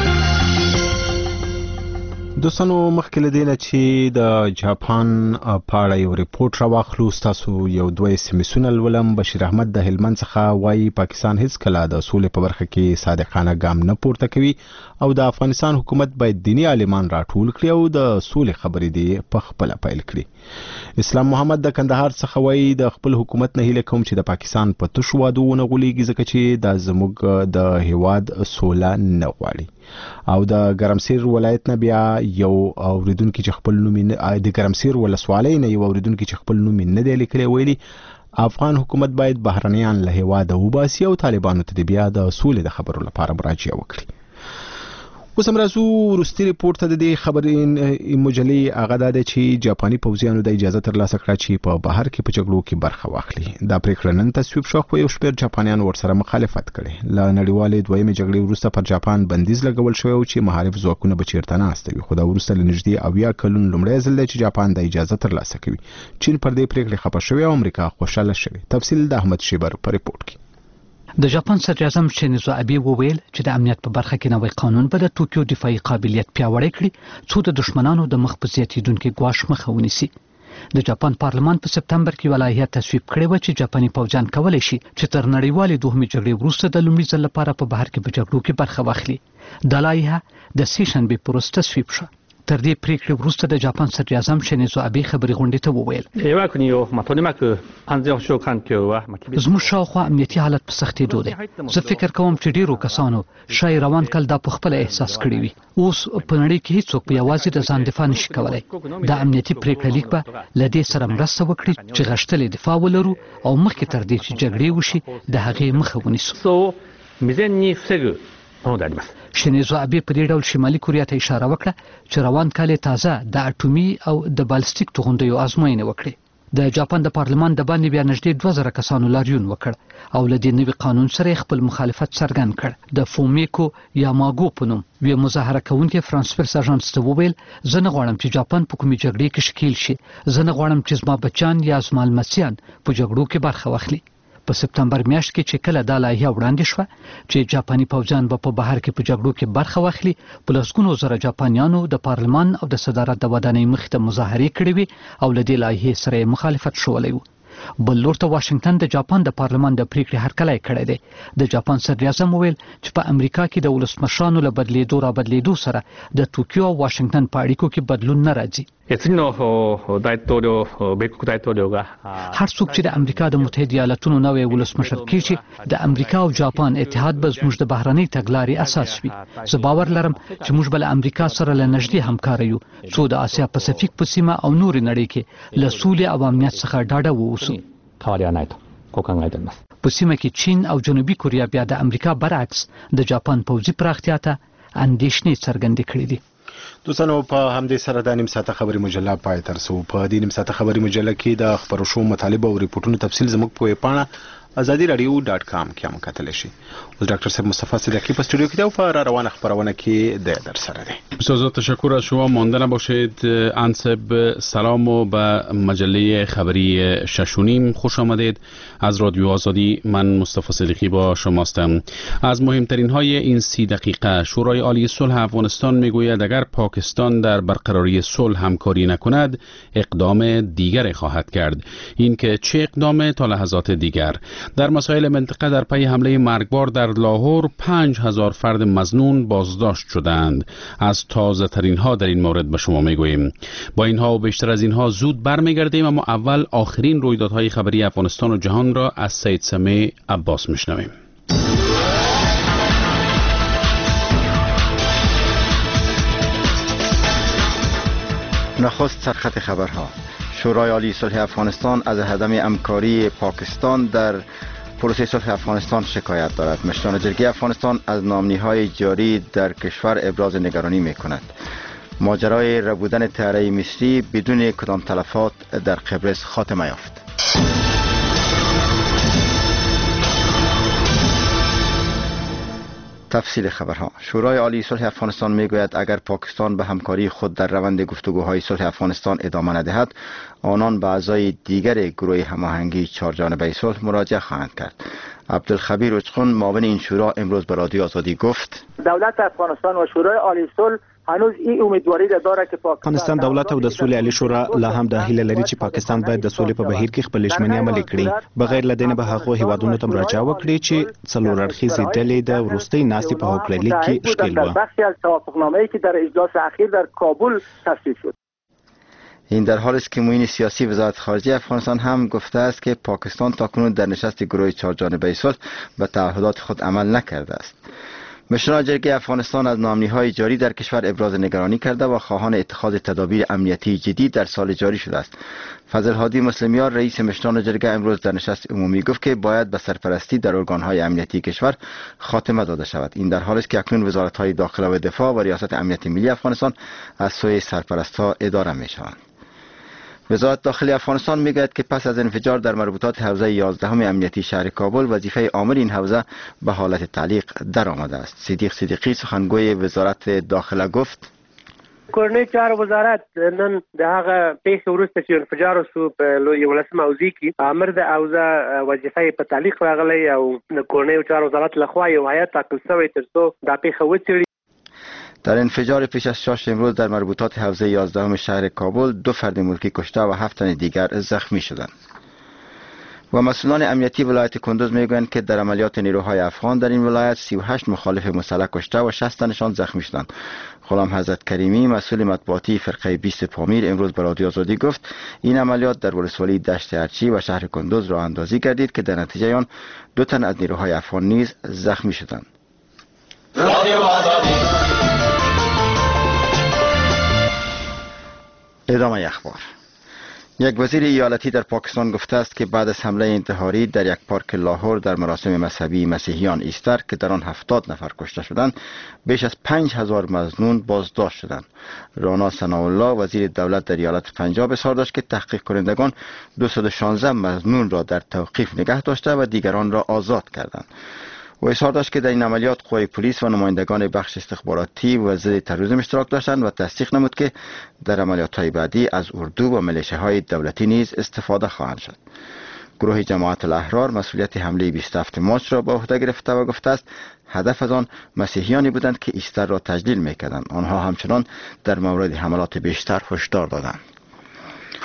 دوستانو مخکې له دې نه چې د جاپان په اړه یو ریپورت راواخلو ستاسو یو دوه سمسونه لولم. بشیر احمد د هلمند څخه وایي پاکستان هیڅ کله د سولې په برخه کې صادقانه ګام نه پورته کوي او د افغانستان حکومت باید دینی عالمان راټول کړي او د سولې خبرې دی په خپل پیل کړي. اسلام محمد د کندهار څخه وایي د خپل حکومت نه هیله کوم چې د پاکستان په تش وادو ونه غولېږي ځکه چې دا زموږ د هیواد سوله نه غواړي. او د ګرمسیر ولایت نه بیا یو اوریدونکو چې خپل نوم د ګرمسیر ولسوالۍ نه یو اوریدونکو چې خپل نوم نه دی لیکلی ویلي افغان حکومت باید بهرنیان له هیواده وباسي او طالبانو ته بیا د سولې د خبرو لپاره مراجعه وکړي. اوس هم راځو وروستي ریپورت ته د دې خبرې مجلې هغه دا دی چې جاپاني پوځیانو د اجازه ترلاسه کړه چې په بهر کې په جګړو کې برخه واخلي. دا پریکړه نن تصویب شوه خو یو شمېر جاپانیان ورسره مخالفت کړي. له نړیوالې دویمې جګړې وروسته پر جاپان بندیز لګول شوی و چې محارب ځواکونه به چیرته ناسته وي خو دا وروسته له نږدې 80 کلونو لومړی ځل دی چې جاپان د اجازه ترلاسه کوي. چین پر دې پریکړې خفه شوی او امریکا خوشاله شوی. تفصیل د احمد شیبر په ریپورت کې. د جاپان صدر اعظم شینزو ابي وویل چې د امنیت په برخه کې نوی قانون به د ټوکیو دفاعي قابلیت پیاوړی کړي څو د دشمنانو د مخ په زیاتیدونکو ګواښ مخه ونیسي. د جاپان پارلمان په سپتمبر کې ولایت تصویب کړی و چې جاپاني پوځیان کولی شي چې تر نړیوالې دوهمې جګړې وروسته د لومړي ځل لپاره په بهر کې په جګړو کې برخه واخلي. د لایحه د سې شنبې په ورځ تصویب شوه. تر دې پریکړې وروسته د جاپان صدر اعظم شینزو ابي خبري غونډې ته وویل زموږ شاوخوا امنیتي حالت په سختېدو دی. زه فکر کوم چې ډیرو کسانو شاید روان کال دا په خپل احساس کړی وي. اوس په نړۍ کې هیڅوک په یوازې د ځان دفاع نشي کولای. دا امنیتي پریکړه لیک به له دې سره مرسته وکړي چې غښتلې دفاع ولرو او مخکې تر دې چې جګړې وشي د هغې مخه ونیسو. شینزو ابي په دې ډول شمالي کوریا ته اشاره وکړه چې روان کال تازه د اټومي او د بالستیک توغندیو ازموینه وکړي. د جاپان د پارلمان د باندې بیا نږدې 2000 کسانو لاریون وکړ او له دې نوي قانون سره خپل مخالفت څرګند کړ. د فومیکو یاماګو په نوم وی مظاهره کوونکي فرانسفر ساژانس ته وویل زه نه غواړم چې جاپان په کومې جګړې کې شکیل شي. زه نه غواړم چې زما بچیان یا زما لمسیان په جګړو کې برخه واخلي. په سپتمبر میاشت کې چې کله دا لایحه وړاندې شوه چې جاپاني پوځیان به په بهر کې په جګړو کې برخه واخلي په لسګونو زره جاپانیانو د پارلمان او د صدارت د ودانۍ مخې ته مظاهرې کړې وې او له دې لایحې سره مخالفت شولی و. بل لور ته واشنگټن د جاپان د پارلمان د پریکړې هرکلی کړی دی. د جاپان صدر اعظم وویل چې په امریکا کې د ولسمشرانو له بدلیدو سره د ټوکیو او واشنگټن په اړیکو کې بدلون نه راځي. هر څوک چې د امریکا د متحده ایالاتونو نوې ولسمشر کیږي د امریکا او جاپان اتحاد به زموږ د بهرنۍ تګلارې اساس وي. زه باور لرم چې موږ به له امریکا سره له نږدې همکار یو څو د آسیا پاسفیک په سیمه او نورې نړۍ کې له سولې او امنیت څخه ډاډه واوسو. په سیمه کې چین او جنوبي کوریا بیا د امریکا برعکس د جاپان پوځي پراختیا ته اندېښنې څرګندې کړې دي. دوستانو په همدې سره د نیم ساعته خبري مجله پای ته رسو. په دې نیم ساعته خبري مجله کې د خبرو شو مطالبه او ریپورتونو تفصیل زموږ په ویب پاڼه azadiradio.com کې هم کتلی شي. اوس ډاکټر صاحب مصطفی صدیقی په استودیو کې دی او په روانه خبرونه کې د در سره دی. بسیار تشکر از شما. مانده نباشید. انصب سلام و به مجله خبری ششونیم خوش آمدید. از رادیو آزادی من مصطفی صدیقی با شماستم. از مهمترین های این 30 دقیقه شورای عالی صلح افغانستان میگوید اگر پاکستان در برقراری صلح همکاری نکند اقدام دیگری خواهد کرد. این که چه اقدام تا لحظات دیگر. در مسائل منطقه در پی حمله مرگبار در لاهور 5000 فرد مظنون بازداشت شدند. از تازه ترین ها در این مورد به شما میگوییم. با اینها و بیشتر از اینها زود برمیگردیم، اما اول آخرین رویدادهای خبری افغانستان و جهان را از سید سمیع عباس میشنویم. نخست سرخط خبرها. شورای عالی صلح افغانستان از عدم همکاری پاکستان در پروسه صلح افغانستان شکایت دارد. مشران جرگه افغانستان از نامنی‌های جاری در کشور ابراز نگرانی می‌کند. ماجرای ربودن طیاره مصری بدون کدام تلفات در قبرس خاتمه یافت. تفصیل خبرها. شورای عالی صلح افغانستان میگوید اگر پاکستان به همکاری خود در روند گفتگوهای صلح افغانستان ادامه ندهد، آنان به اعضای دیگر گروه هماهنگی چهارجانبه صلح مراجعه خواهند کرد. عبدالخبیر اچقون معاون این شورا امروز به رادیو آزادی گفت دولت افغانستان و شورای عالی صلح هنوز این امیدواری داره که افغانستان دولت او د سولې عالی شورا لا هم د هیله لري چې پاکستان باید د سولې په بهیر کې خپل ژمنې عملي کړي، بغیر له دې نه به هغه هیوادونو ته مراجعه وکړي چې څلور اړخیزې ډلې د وروستۍ ناستې په هوکړلیک کې ښکېل و. بخشی از توافقنامه‌ای که در اجلاس اخیر در کابل تصویب شد. این در حالی است که معین سیاسی وزارت خارجه افغانستان هم گفته است که پاکستان تاکنون در نشست گروه چهارجانبه صلح به تعهدات خود عمل نکرده است. مشران جرگه افغانستان از نامنی‌های جاری در کشور ابراز نگرانی کرده و خواهان اتخاذ تدابیر امنیتی جدید در سال جاری شده است. فضل هادی مسلمیار رئیس مشران جرگه امروز در نشست عمومی گفت که باید به سرپرستی در ارگان‌های امنیتی کشور خاتمه داده شود. این در حالی است که اکنون وزارت‌های داخله و دفاع و ریاست امنیت ملی افغانستان از سوی سرپرست‌ها اداره می‌شوند. وزارت داخلی افغانستان میگوید که پس از انفجار در مربوطات حوزه 11 امنیتی شهر کابل، وظیفه آمر این حوزه به حالت تعلیق در آمده است. صدیق صدیقی سخنگوی وزارت داخله گفت کورنۍ چارو وزارت نن د هغه پیښې وروسته چې انفجار وشو په 11 حوزې کې امر د حوزه وظیفه په تعلیق راغلی او د کورنۍ چارو وزارت لخوا یو هیئت ټاکل شوی تر څو دا پیښه وڅېړي. در انفجار پیش از شاش امروز در مربوطات حوزه 11 شهر کابل 2 فرد ملکی کشته و 7 تن دیگر زخمی شدند. و مسئولان امنیتی ولایت کندوز میگویند که در عملیات نیروهای افغان در این ولایت 38 مخالف مسلح کشته و 60 تنشان زخمی شدند. غلام حضرت کریمی مسئول مطبوعاتی فرقه 20 پامیر امروز به رادیو آزادی گفت این عملیات در ولسوالی دشت ارچی و شهر کندوز راه اندازی گردید که در نتیجه آن 2 تن از نیروهای افغان نیز زخمی شدند. ادامه اخبار. یک وزیر ایالتی در پاکستان گفته است که بعد از حمله انتحاری در یک پارک لاهور در مراسم مذهبی مسیحیان ایستر که در آن 70 نفر کشته شدند، بیش از 5000 مظنون بازداشت شدند. رانا ثناءالله وزیر دولت در ایالت پنجاب اظهار داشت که تحقیق کنندگان 216 مظنون را در توقیف نگه داشته و دیگران را آزاد کردند. و اظهار داشت که در این عملیات قوای پلیس و نمایندگان بخش استخباراتی و ضد تروریسم اشتراک داشتند و تصدیق نمود که در عملیات‌های بعدی از اردو و ملیشه‌های دولتی نیز استفاده خواهند شد. گروه جماعت الاحرار مسئولیت حمله 27 مارچ را به عهده گرفته و گفته است هدف از آن مسیحیانی بودند که ایستر را تجلیل می‌کردند. آنها همچنان در مورد حملات بیشتر هشدار دادند.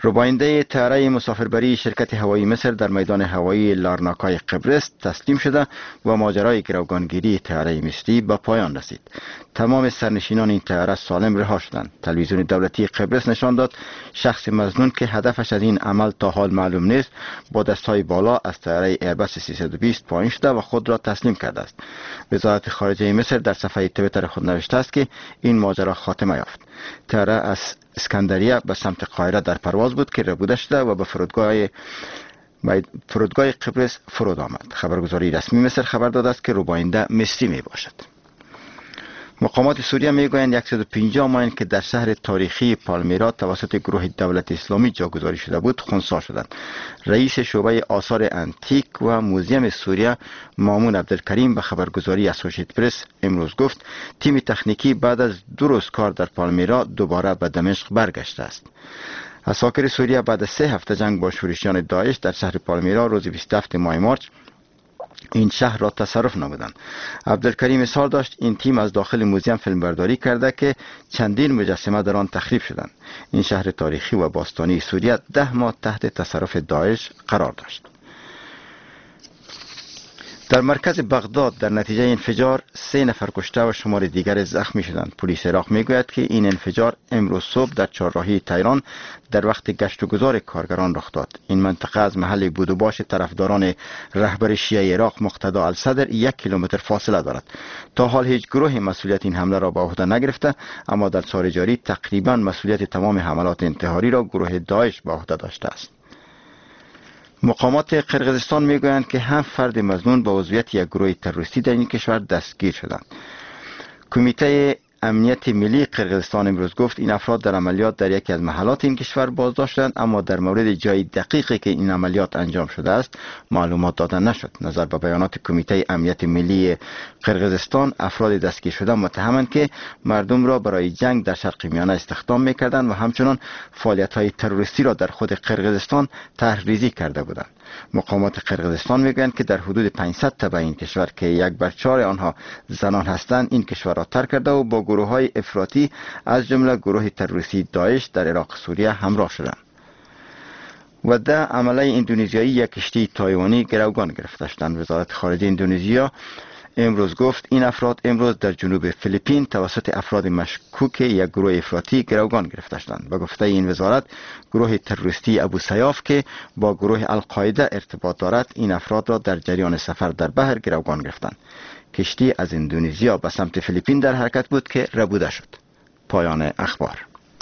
رباینده طیاره مسافربری شرکت هوایی مصر در میدان هوایی لارناکای قبرس تسلیم شده و ماجرای گروگانگیری طیاره مصری به پایان رسید. تمام سرنشینان این طیاره سالم رها شدند. تلویزیون دولتی قبرس نشان داد شخص مظنون که هدفش از این عمل تا حال معلوم نیست با دستهای بالا از طیاره ایرباس 320 پایین شده و خود را تسلیم کرده است. وزارت خارجه مصر در صفحه توییتر خود نوشته است که این ماجرا خاتمه یافت. طیاره از اسکندریه به سمت قاهره در پرواز بود که ربوده شده و به فرودگاه قبرس فرود آمد. خبرگزاری رسمی مصر خبر داده است که رباینده مصری می باشد. مقامات سوریه میگویند 150 ماین که در شهر تاریخی پالمیرا توسط گروه دولت اسلامی جاگذاری شده بود خنثی شدند. رئیس شعبه آثار انتیک و موزیم سوریه مامون عبدالکریم به خبرگزاری اسوشییتد پرس امروز گفت تیم تکنیکی بعد از 2 روز کار در پالمیرا دوباره به دمشق برگشته است. عساکر سوریه بعد از 3 هفته جنگ با شورشیان داعش در شهر پالمیرا روز 27 ماه مارچ این شهر را تصرف نمودند. عبدالکریم اظهار داشت این تیم از داخل موزیم فیلمبرداری کرده که چندین مجسمه در آن تخریب شدند. این شهر تاریخی و باستانی سوریه 10 ماه تحت تصرف داعش قرار داشت. در مرکز بغداد در نتیجه انفجار 3 نفر کشته و شمار دیگر زخمی شدند. پلیس عراق میگوید که این انفجار امروز صبح در چهارراهی تهران در وقت گشت و گذار کارگران رخ داد. این منطقه از محل بود و باش طرفداران رهبر شیعه عراق مقتدی الصدر 1 کیلومتر فاصله دارد. تا حال هیچ گروهی مسئولیت این حمله را به عهده نگرفته، اما در سال جاری تقریبا مسئولیت تمام حملات انتحاری را گروه داعش به عهده داشته است. مقامات قرقیزستان میگویند که 7 فرد مظنون به عضویت یک گروه تروریستی در این کشور دستگیر شدند. کمیته امنیت ملی قرقیزستان امروز گفت این افراد در عملیات در یکی از محلات این کشور بازداشت شدند، اما در مورد جای دقیقی که این عملیات انجام شده است معلومات داده نشد. نظر به بیانات کمیته امنیت ملی قرقیزستان، افراد دستگیر شده متهمند که مردم را برای جنگ در شرق میانه استخدام میکردند و همچنان فعالیت‌های تروریستی را در خود قرقیزستان طرحریزی کرده بودند. مقامات قرقیزستان میگویند که در حدود 500 تبع این کشور که 1/4 آنها زنان هستند این کشور را ترک کرده و با گروه‌های افراطی از جمله گروه تروریستی داعش در عراق سوریه همراه شدند. و در عمله اندونزیایی یک کشتی تایوانی گروگان گرفته شدند. وزارت خارجه اندونزیا امروز گفت این افراد امروز در جنوب فیلیپین توسط افراد مشکوک یک گروه افراطی گروگان گرفته شدند. به گفته این وزارت گروه تروریستی ابو سیاف که با گروه القاعده ارتباط دارد این افراد را در جریان سفر در بحر گروگان گرفتند. کشتی از اندونزیا به سمت فیلیپین در حرکت بود که ربوده شد. پایان اخبار.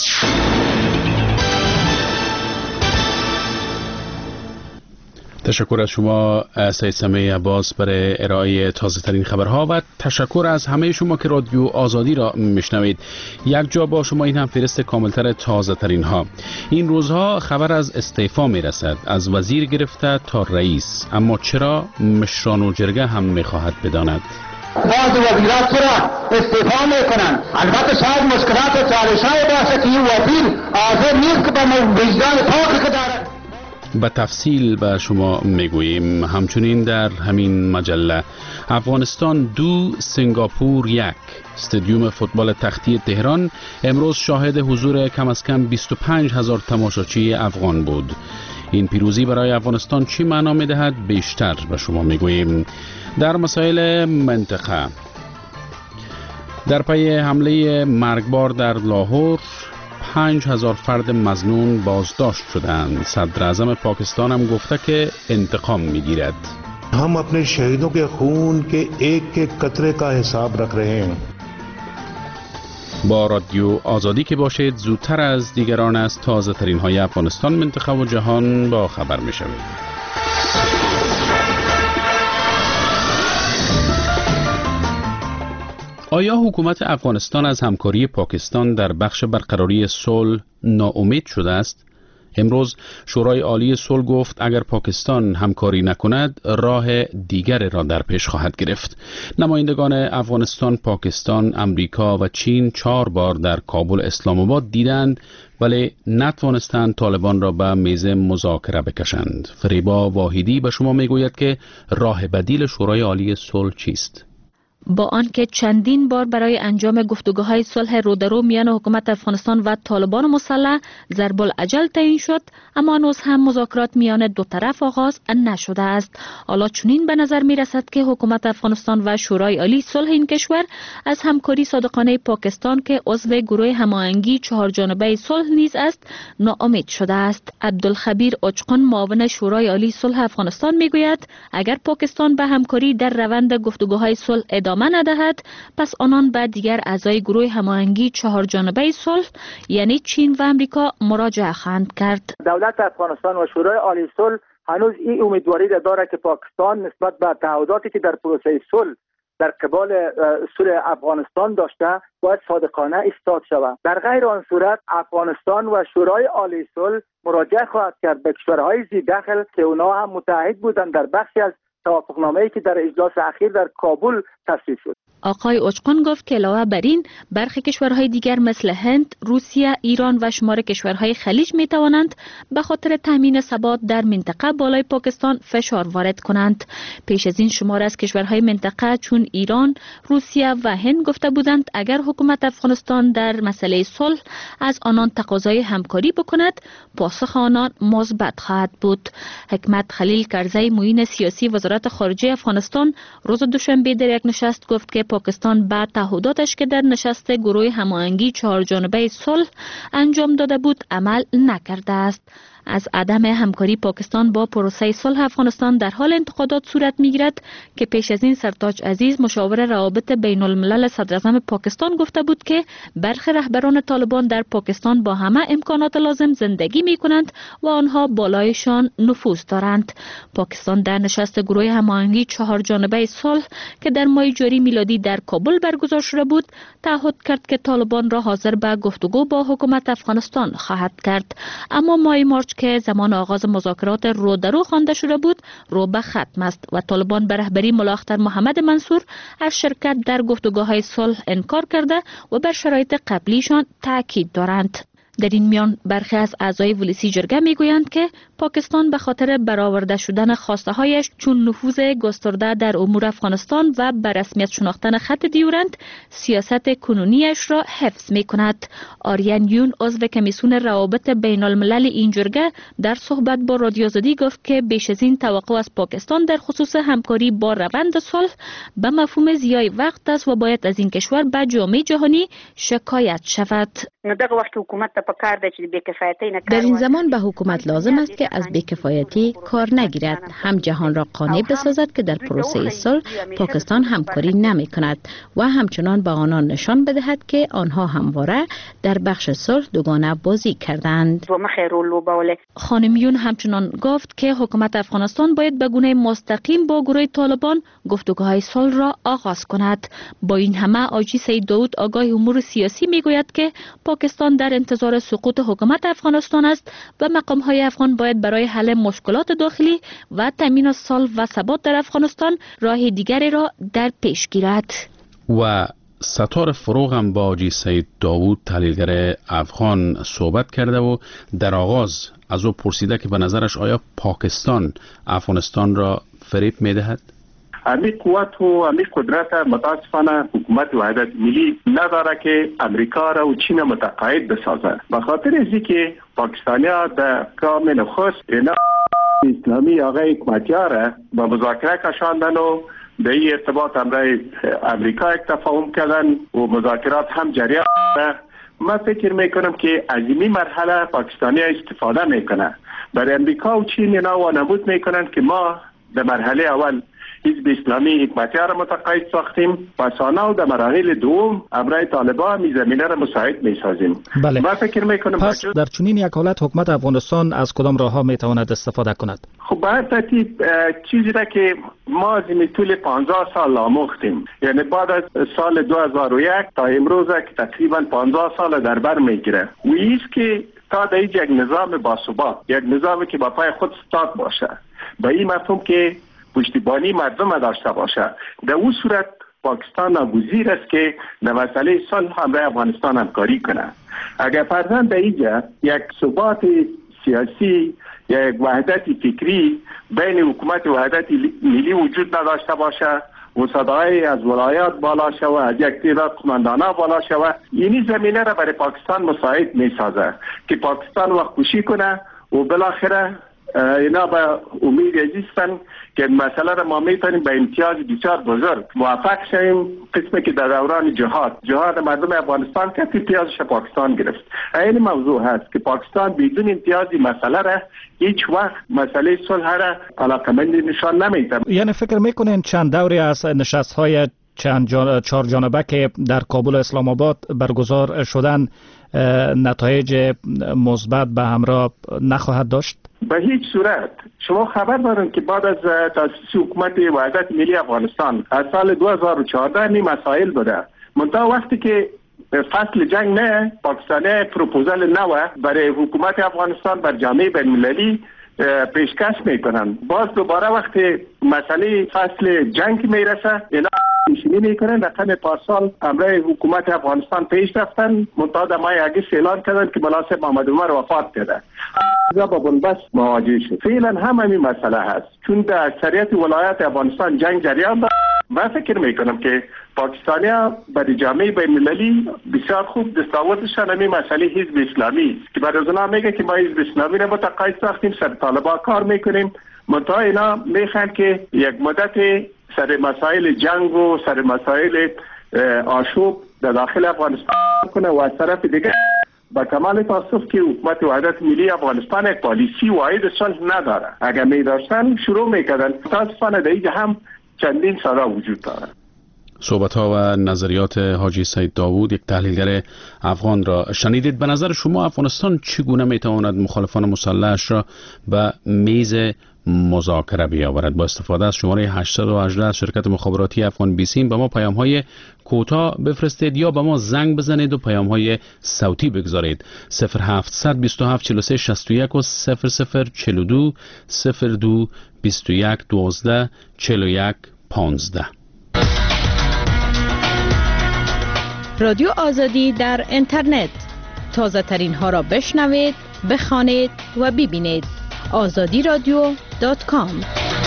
تشکر از شما سید سمیع عباس برای ارائه تازه ترین خبرها و تشکر از همه شما که رادیو آزادی را میشنوید. یک جا با شما این هم فهرست کاملتر تازه ترین ها. این روزها خبر از استعفا می رسد، از وزیر گرفته تا رئیس، اما چرا مشران و جرگه هم می خواهد بداند. بعض وزیران چرا استعفا میکنند؟ البته شاید مشکلات و چالش‌های باشه که این وزیر حاضر نیست که به وجدان پاکی که دارد. به تفصیل به شما میگوییم. همچنین در همین مجله افغانستان 2 سنگاپور 1 استادیوم فوتبال تختی تهران امروز شاهد حضور کم از کم 25,000 تماشاچی افغان بود. این پیروزی برای افغانستان چی معنا میدهد بیشتر به شما میگوییم. در مسائل منطقه در پی حمله مرگبار در لاهور 5,000 فرد مظنون بازداشت شدند. صدر اعظم پاکستان هم گفته که انتقام میگیرد. हम अपने शहीदों के खून के एक एक कतरे का हिसाब रख रहे हैं. با رادیو آزادی که باشید زودتر از دیگران از تازه ترین های افغانستان، منطقه و جهان با خبر می شوید. آیا حکومت افغانستان از همکاری پاکستان در بخش برقراری صلح ناامید شده است؟ امروز شورای عالی صلح گفت اگر پاکستان همکاری نکند راه دیگر را در پیش خواهد گرفت. نمایندگان افغانستان، پاکستان، امریکا و چین 4 بار در کابل اسلام آباد دیدند ولی نتوانستند طالبان را به میز مذاکره بکشند. فریبا واحدی به شما میگوید که راه بدیل شورای عالی صلح چیست؟ با آنکه چندین بار برای انجام گفتگوهای صلح رودرو میان حکومت افغانستان و طالبان مسلح ضرب الاجل تعیین شد، اما هنوز هم مذاکرات میان دو طرف آغاز نشده است. حالا چنین به نظر می رسد که حکومت افغانستان و شورای عالی صلح این کشور از همکاری صادقانه پاکستان که عضو گروه هماهنگی چهارجانبه صلح نیز است ناامید شده است. عبدالخبیر اچقن، معاون شورای عالی صلح افغانستان میگوید اگر پاکستان به همکاری در روند گفتگوهای صلح ادامه ندهد، پس آنان به دیگر اعضای گروه هماهنگی چهارجانبه صلح یعنی چین و امریکا مراجعه خواهند کرد. دولت افغانستان و شورای عالی صلح هنوز این امیدواری را دارد که پاکستان نسبت به تعهداتی که در پروسه صلح در قبال صلح افغانستان داشته باید صادقانه ایستاد شود. در غیر آن صورت افغانستان و شورای عالی صلح مراجعه خواهد کرد به کشورهای ذی دخل که اونها هم متحد بودند در بخشی از توافقنامه‌ای که در اجلاس اخیر در کابل تصویب شد. آقای اچقن گفت که علاوه بر این برخی کشورهای دیگر مثل هند، روسیه، ایران و شمار کشورهای خلیج می توانند به خاطر تامین ثبات در منطقه بالای پاکستان فشار وارد کنند. پیش از این شمار از کشورهای منطقه چون ایران، روسیه و هند گفته بودند اگر حکومت افغانستان در مسئله صلح از آنان تقاضای همکاری بکند، پاسخ آنان مثبت خواهد بود. حکمت خلیل کرزی، معین سیاسی وزارت خارجه افغانستان، روز دوشنبه در یک نشست گفت که پاکستان به تعهداتش که در نشست گروه هماهنگی چهارجانبه صلح انجام داده بود عمل نکرده است. از عدم همکاری پاکستان با پروسه صلح افغانستان در حال انتقادات صورت میگیرد که پیش از این سرتاج عزیز، مشاور روابط بین الملل صدراعظم پاکستان، گفته بود که برخی رهبران طالبان در پاکستان با همه امکانات لازم زندگی می کنند و آنها بالایشان نفوذ دارند. پاکستان در نشست گروه هماهنگی چهارجانبه صلح که در ماه جاری میلادی در کابل برگزار شده بود، تعهد کرد که طالبان را حاضر به گفتگو با حکومت افغانستان خواهد کرد. اما ماه مارچ که زمان آغاز مذاکرات رودرو خوانده شده بود، رو به ختم است و طالبان به رهبری ملا اختر محمد منصور از شرکت در گفتگوهای صلح انکار کرده و بر شرایط قبلیشان تاکید دارند. در این میان برخی از اعضای ولسی جرگه میگویند که پاکستان به خاطر برآورده شدن خواسته هایش چون نفوذ گسترده در امور افغانستان و به رسمیت شناختن خط دیورند سیاست کنونیش را حفظ می کند. آریان یون، عضو کمیسیون روابط بین الملل این جرگه، در صحبت با رادیو آزادی گفت که بیش از این توقع از پاکستان در خصوص همکاری با روند صلح به مفهوم ضیاع وقت است و باید از این کشور به جامعه جهانی شکایت شود. در این زمان به حکومت لازم است که از بی‌کفایتی کار نگیرد، هم جهان را قانع بسازد که در پروسه صلح پاکستان همکاری نمی کند و همچنان به آنان نشان بدهد که آنها همواره در بخش صلح دوگانه بازی کردند. خانم یون همچنان گفت که حکومت افغانستان باید به گونه مستقیم با گروه طالبان گفتگوهای صلح را آغاز کند. با این همه آجی سید داود، آگاه امور سیاسی، میگوید که پاکستان در انتظار سقوط حکومت افغانستان است و مقام‌های افغان باید برای حل مشکلات داخلی و تامین صلح و ثبات در افغانستان راه دیگری را در پیش گیرد. و ستار فروغ هم با آجی سید داوود، تحلیلگر افغان، صحبت کرده و در آغاز از او پرسیده که به نظرش آیا پاکستان افغانستان را فریب می‌دهد؟ امی قوت و امی قدرت متاسفانه حکومت وحدت ملی نداره که امریکا را و چین متقاعد بسازه. به خاطر از اینکه پاکستانی‌ها در گام نخست اسلامی آقای حکومتی‌ها را به مذاکره کشاندن و به این ارتباط همراه امریکا یک تفاهم کردن و مذاکرات هم جریان است. من فکر میکنم که از این مرحله پاکستانی استفاده میکنه. برای امریکا و چین اینا وانمود میکنن که ما در مرحله اول حزب اسلامی حکمتیار را متقاعد ساختیم، پس آنها در مراحل دوم امرای طالبان می زمینه را مساعد می سازیم. بله. من فکر میکنم پس در چنین یک حالت حکومت افغانستان از کدام راه ها می تواند استفاده کند؟ خب به ترتیب چیزی را که ما از این طول 50 سال آموختیم، یعنی بعد از سال 2001 تا امروز که تقریبا 50 سال در بر میگیره، و ایست که تا در یک نظام باثبات، یک نظامی که با پای خود استاد باشه، به این مفهوم که پشتیبانی مردم داشته باشه، در اون صورت پاکستان ناگزیر است که در مسئله صلح همراه افغانستان همکاری کنه. اگر فرضاً در اینجا یک ثبات سیاسی یا یک وحدت فکری بین حکومت وحدت ملی وجود نداشته باشه وساده‌های از ولایات بالا شوه، از یک تعداد قماندانا بالا شوه. اینی زمینه را برای پاکستان مساعد میسازه که پاکستان وقت کشی کنه و بالاخره اینا به امید عزیزن که مسئله را ما میتونیم به امتیاز بسیار بزرگ موفق شویم. قسمی که در دوران جهاد مردم افغانستان که امتیازش پاکستان گرفت. این موضوع هست که پاکستان بدون امتیازی مسئله را هیچ وقت مسئله صلح را علاقمندی نشان نمیده. یعنی فکر میکنین چند دوری از نشست‌های چهار جانبه که در کابل و اسلام آباد برگزار شدن نتایج مثبت به همراه نخواهد داشت؟ به هیچ صورت. شما خبر دارین که بعد از تأسیس حکومت وحدت ملی افغانستان از سال 2014 این مسائل بوده. منتها وقتی که فصل جنگ نه، پاکستانی پروپوزال نو برای حکومت افغانستان بر جامعه بین‌المللی پیشکش میکنن. باز دوباره وقتی مسئله فصل جنگ میرسه اینا پیشینی میکنن. رقم پارسال امرای حکومت افغانستان پیش رفتن، منتها در ماه اگست اعلان کردن که مناسب محمد عمر وفات کرده. با بنبست مواجه شد. فعلا هم همین مسئله هست، چون در اکثریت ولایات افغانستان جنگ جریان داره. من فکر میکنم که پاکستانیا برای جامعه بین‌المللی بسیار خوب دستاوردشان همین مسئله حزب اسلامی است که برای اونا میگه که ما حزب اسلامی رو متقاعد ساختیم، سر طالبان کار میکنیم. منتها اینا میخوان که یک مدت سر مسائل جنگ و سر مسائل آشوب در داخل افغانستان کنه و از طرف دیگه با کمال تاسف که حکومت وحدت ملی افغانستان یک پالیسی واحد صلح نداره. اگر می‌داشتن شروع میکردن. متاسفانه در اینجا هم چندین صدا وجود داره. صحبت‌ها و نظریات حاجی سید داوود، یک تحلیلگر افغان را شنیدید. به نظر شما افغانستان چگونه میتواند مخالفان مسلحش را به میز مذاکره بیاورد؟ با استفاده از شماره 818 از شرکت مخابراتی افغان بیسیم به ما پیام‌های کوتاه بفرستید یا به ما زنگ بزنید و پیام‌های صوتی بگذارید. 0727 43 61 و 0042 02 21 12 41 15. رادیو آزادی در اینترنت، تازه ترین ها را بشنوید، بخوانید و ببینید. azadiradio.com.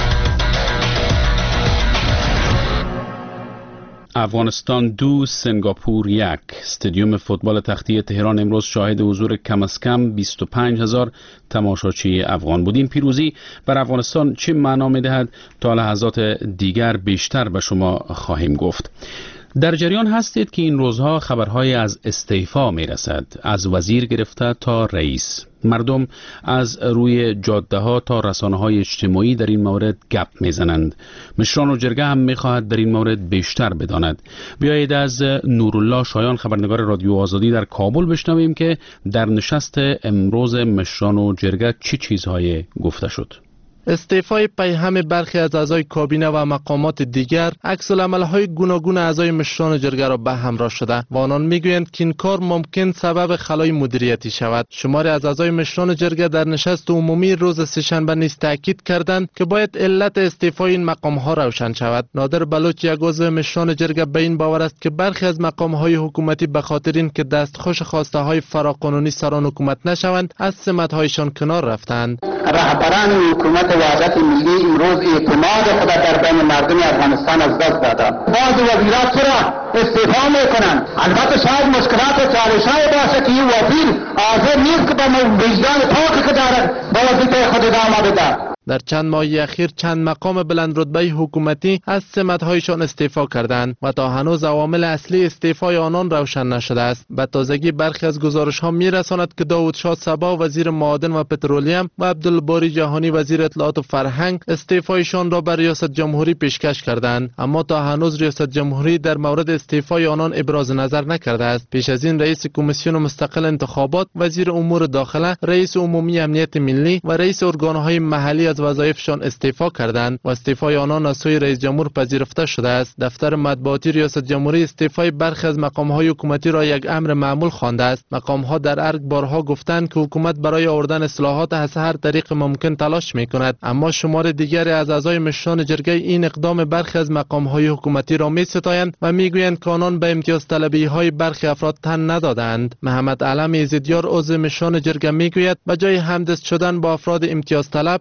افغانستان 2 سنگاپور 1. استادیوم فوتبال تختی تهران امروز شاهد حضور کم از کم 25,000 تماشاچی افغان بود. این پیروزی بر افغانستان چه معنا می‌دهد؟ تا لحظات دیگر بیشتر به شما خواهیم گفت. در جریان هستید که این روزها خبرهای از استعفا میرسد، از وزیر گرفته تا رئیس. مردم از روی جاده ها تا رسانه های اجتماعی در این مورد گپ میزنند. مشران و جرگه هم میخواهد در این مورد بیشتر بداند. بیایید از نورالله شایان، خبرنگار رادیو آزادی در کابل، بشنویم که در نشست امروز مشران و جرگه چه چیزهای گفته شد. استعفای پیهم برخی از اعضای کابینه و مقامات دیگر عکس‌العمل‌های گوناگون اعضای مشران جرگه را به همراه شده و آنان میگویند که این کار ممکن سبب خلای مدیریتی شود. شماری از اعضای مشران جرگه در نشست عمومی روز سه‌شنبه نیز تاکید کردند که باید علت استعفای این مقام‌ها روشن شود. نادر بلوچ، یک عضو مشران جرگه، به این باور است که برخی از مقام‌های حکومتی به خاطر اینکه دستخوش خواسته‌های فراقانونی سران حکومت نشوند از سمت‌هایشان کنار رفتند. رهبران حکومت وحدت ملی امروز اعتماد خود در بین مردم افغانستان از دست دادند. بعض وزیران چرا استعفا میکنند؟ البته شاید مشکلات و چالش‌های باشه که این وزیر حاضر نیست که به وجدان پاکی که دارد به وظیفه خود ادامه بده. در چند ماه اخیر چند مقام بلند رتبه حکومتی از سمت‌هایشان استعفا کردند و تا هنوز عوامل اصلی استعفای آنان روشن نشده است. به تازگی برخی از گزارش‌ها می‌رساند که داوود شاه صبا وزیر معادن و پترولیم و عبدالباری جهانی وزیر اطلاعات و فرهنگ استعفایشان را به ریاست جمهوری پیشکش کردند، اما تا هنوز ریاست جمهوری در مورد استعفای آنان ابراز نظر نکرده است. پیش از این رئیس کمیسیون مستقل انتخابات، وزیر امور داخله، رئیس عمومی امنیت ملی و رئیس ارگان‌های محلی از وظایفشان استعفا کردند و استعفای آنان از سوی رئیس جمهور پذیرفته شده است. دفتر مطبوعاتی ریاست جمهوری استعفای برخی از مقام‌های حکومتی را یک امر معمول خوانده است. مقام‌ها در ارگ بارها گفتند که حکومت برای آوردن اصلاحات از هر طریق ممکن تلاش می‌کند، اما شمار دیگری از اعضای مشران جرگه این اقدام برخی از مقام‌های حکومتی را می‌ستایند و می‌گویند که آنان به امتیاز طلبی‌های برخی افراد تن ندادند. محمد علم ایزدیار، عضو مشران جرگه، می‌گوید به جای همدست شدن با افراد امتیاز طلب،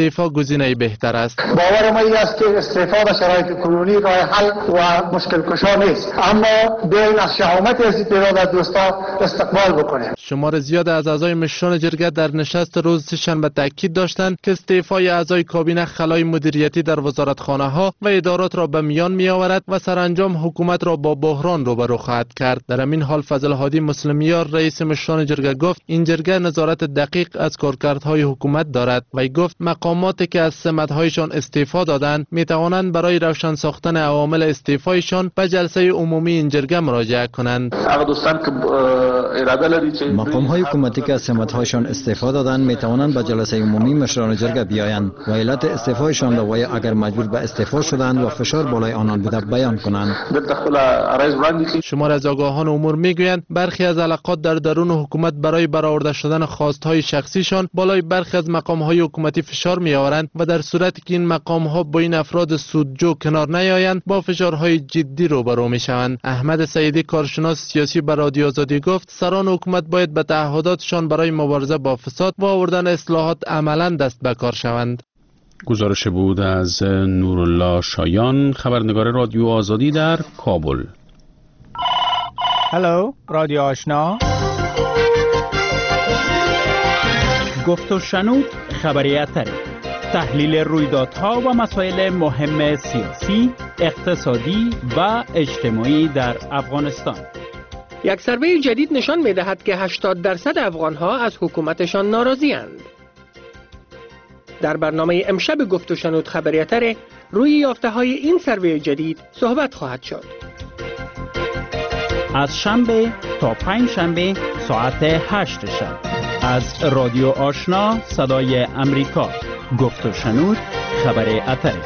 استعفا گزینه بهتر است. باورم این است که استعفا در شرایط کنونی راه حل و مشکل کشا نیست، اما بیاین از شهامت استعفا از دوستا استقبال بکنیم. شمار زیاد از اعضای مشران جرگه در نشست روز سه‌شنبه تاکید داشتند که استعفای اعضای کابینه خلای مدیریتی در وزارتخانه‌ها و ادارات را به میان می‌آورد و سرانجام حکومت را با بحران روبرو خواهد کرد. در همین حال فضل هادی مسلمیار رئیس مشران جرگه گفت این جرگه نظارت دقیق از کارکردهای حکومت دارد و گفت مقاماتی که از سمت‌هایشان استعفا دادند می‌توانند برای روشن ساختن عوامل استعفایشان به جلسه عمومی این جرگه مراجعه کنند. مقام‌های حکومتی که از سمت‌هایشان استعفا دادند می‌توانند به جلسه عمومی مشران جرگه بیایند و علت استعفایشان را اگر مجبور به استعفا شدند و فشار بالای آنان بوده بیان کنند. شمار از آگاهان امور میگویند برخی از علاقات در درون حکومت برای برآورده شدن خواستهای شخصیشان بالای برخی از مقام‌های حکومتی فشار می‌آورند و در صورتی که این مقام‌ها با این افراد سودجو کنار نیایند با فشارهای جدی روبرو می‌شوند. احمد سعیدی کارشناس سیاسی به رادیو آزادی گفت سران حکومت باید به تعهداتشان برای مبارزه با فساد و آوردن اصلاحات عملاً دست به کار شوند. گزارش بود از نورالله شایان، خبرنگار رادیو آزادی در کابل. هلو رادیو آشنا، گفت و شنود خبریتری، تحلیل رویدادها و مسائل مهم سیاسی، اقتصادی و اجتماعی در افغانستان. یک سروی جدید نشان می‌دهد که 80% افغان‌ها از حکومتشان ناراضی‌اند. در برنامه امشب گفت و شنود خبریتری روی یافته‌های این سروی جدید صحبت خواهد شد. از شنبه تا پنج شنبه ساعت 8 شب از رادیو آشنا صدای امریکا، گفت و شنود خبر اتری.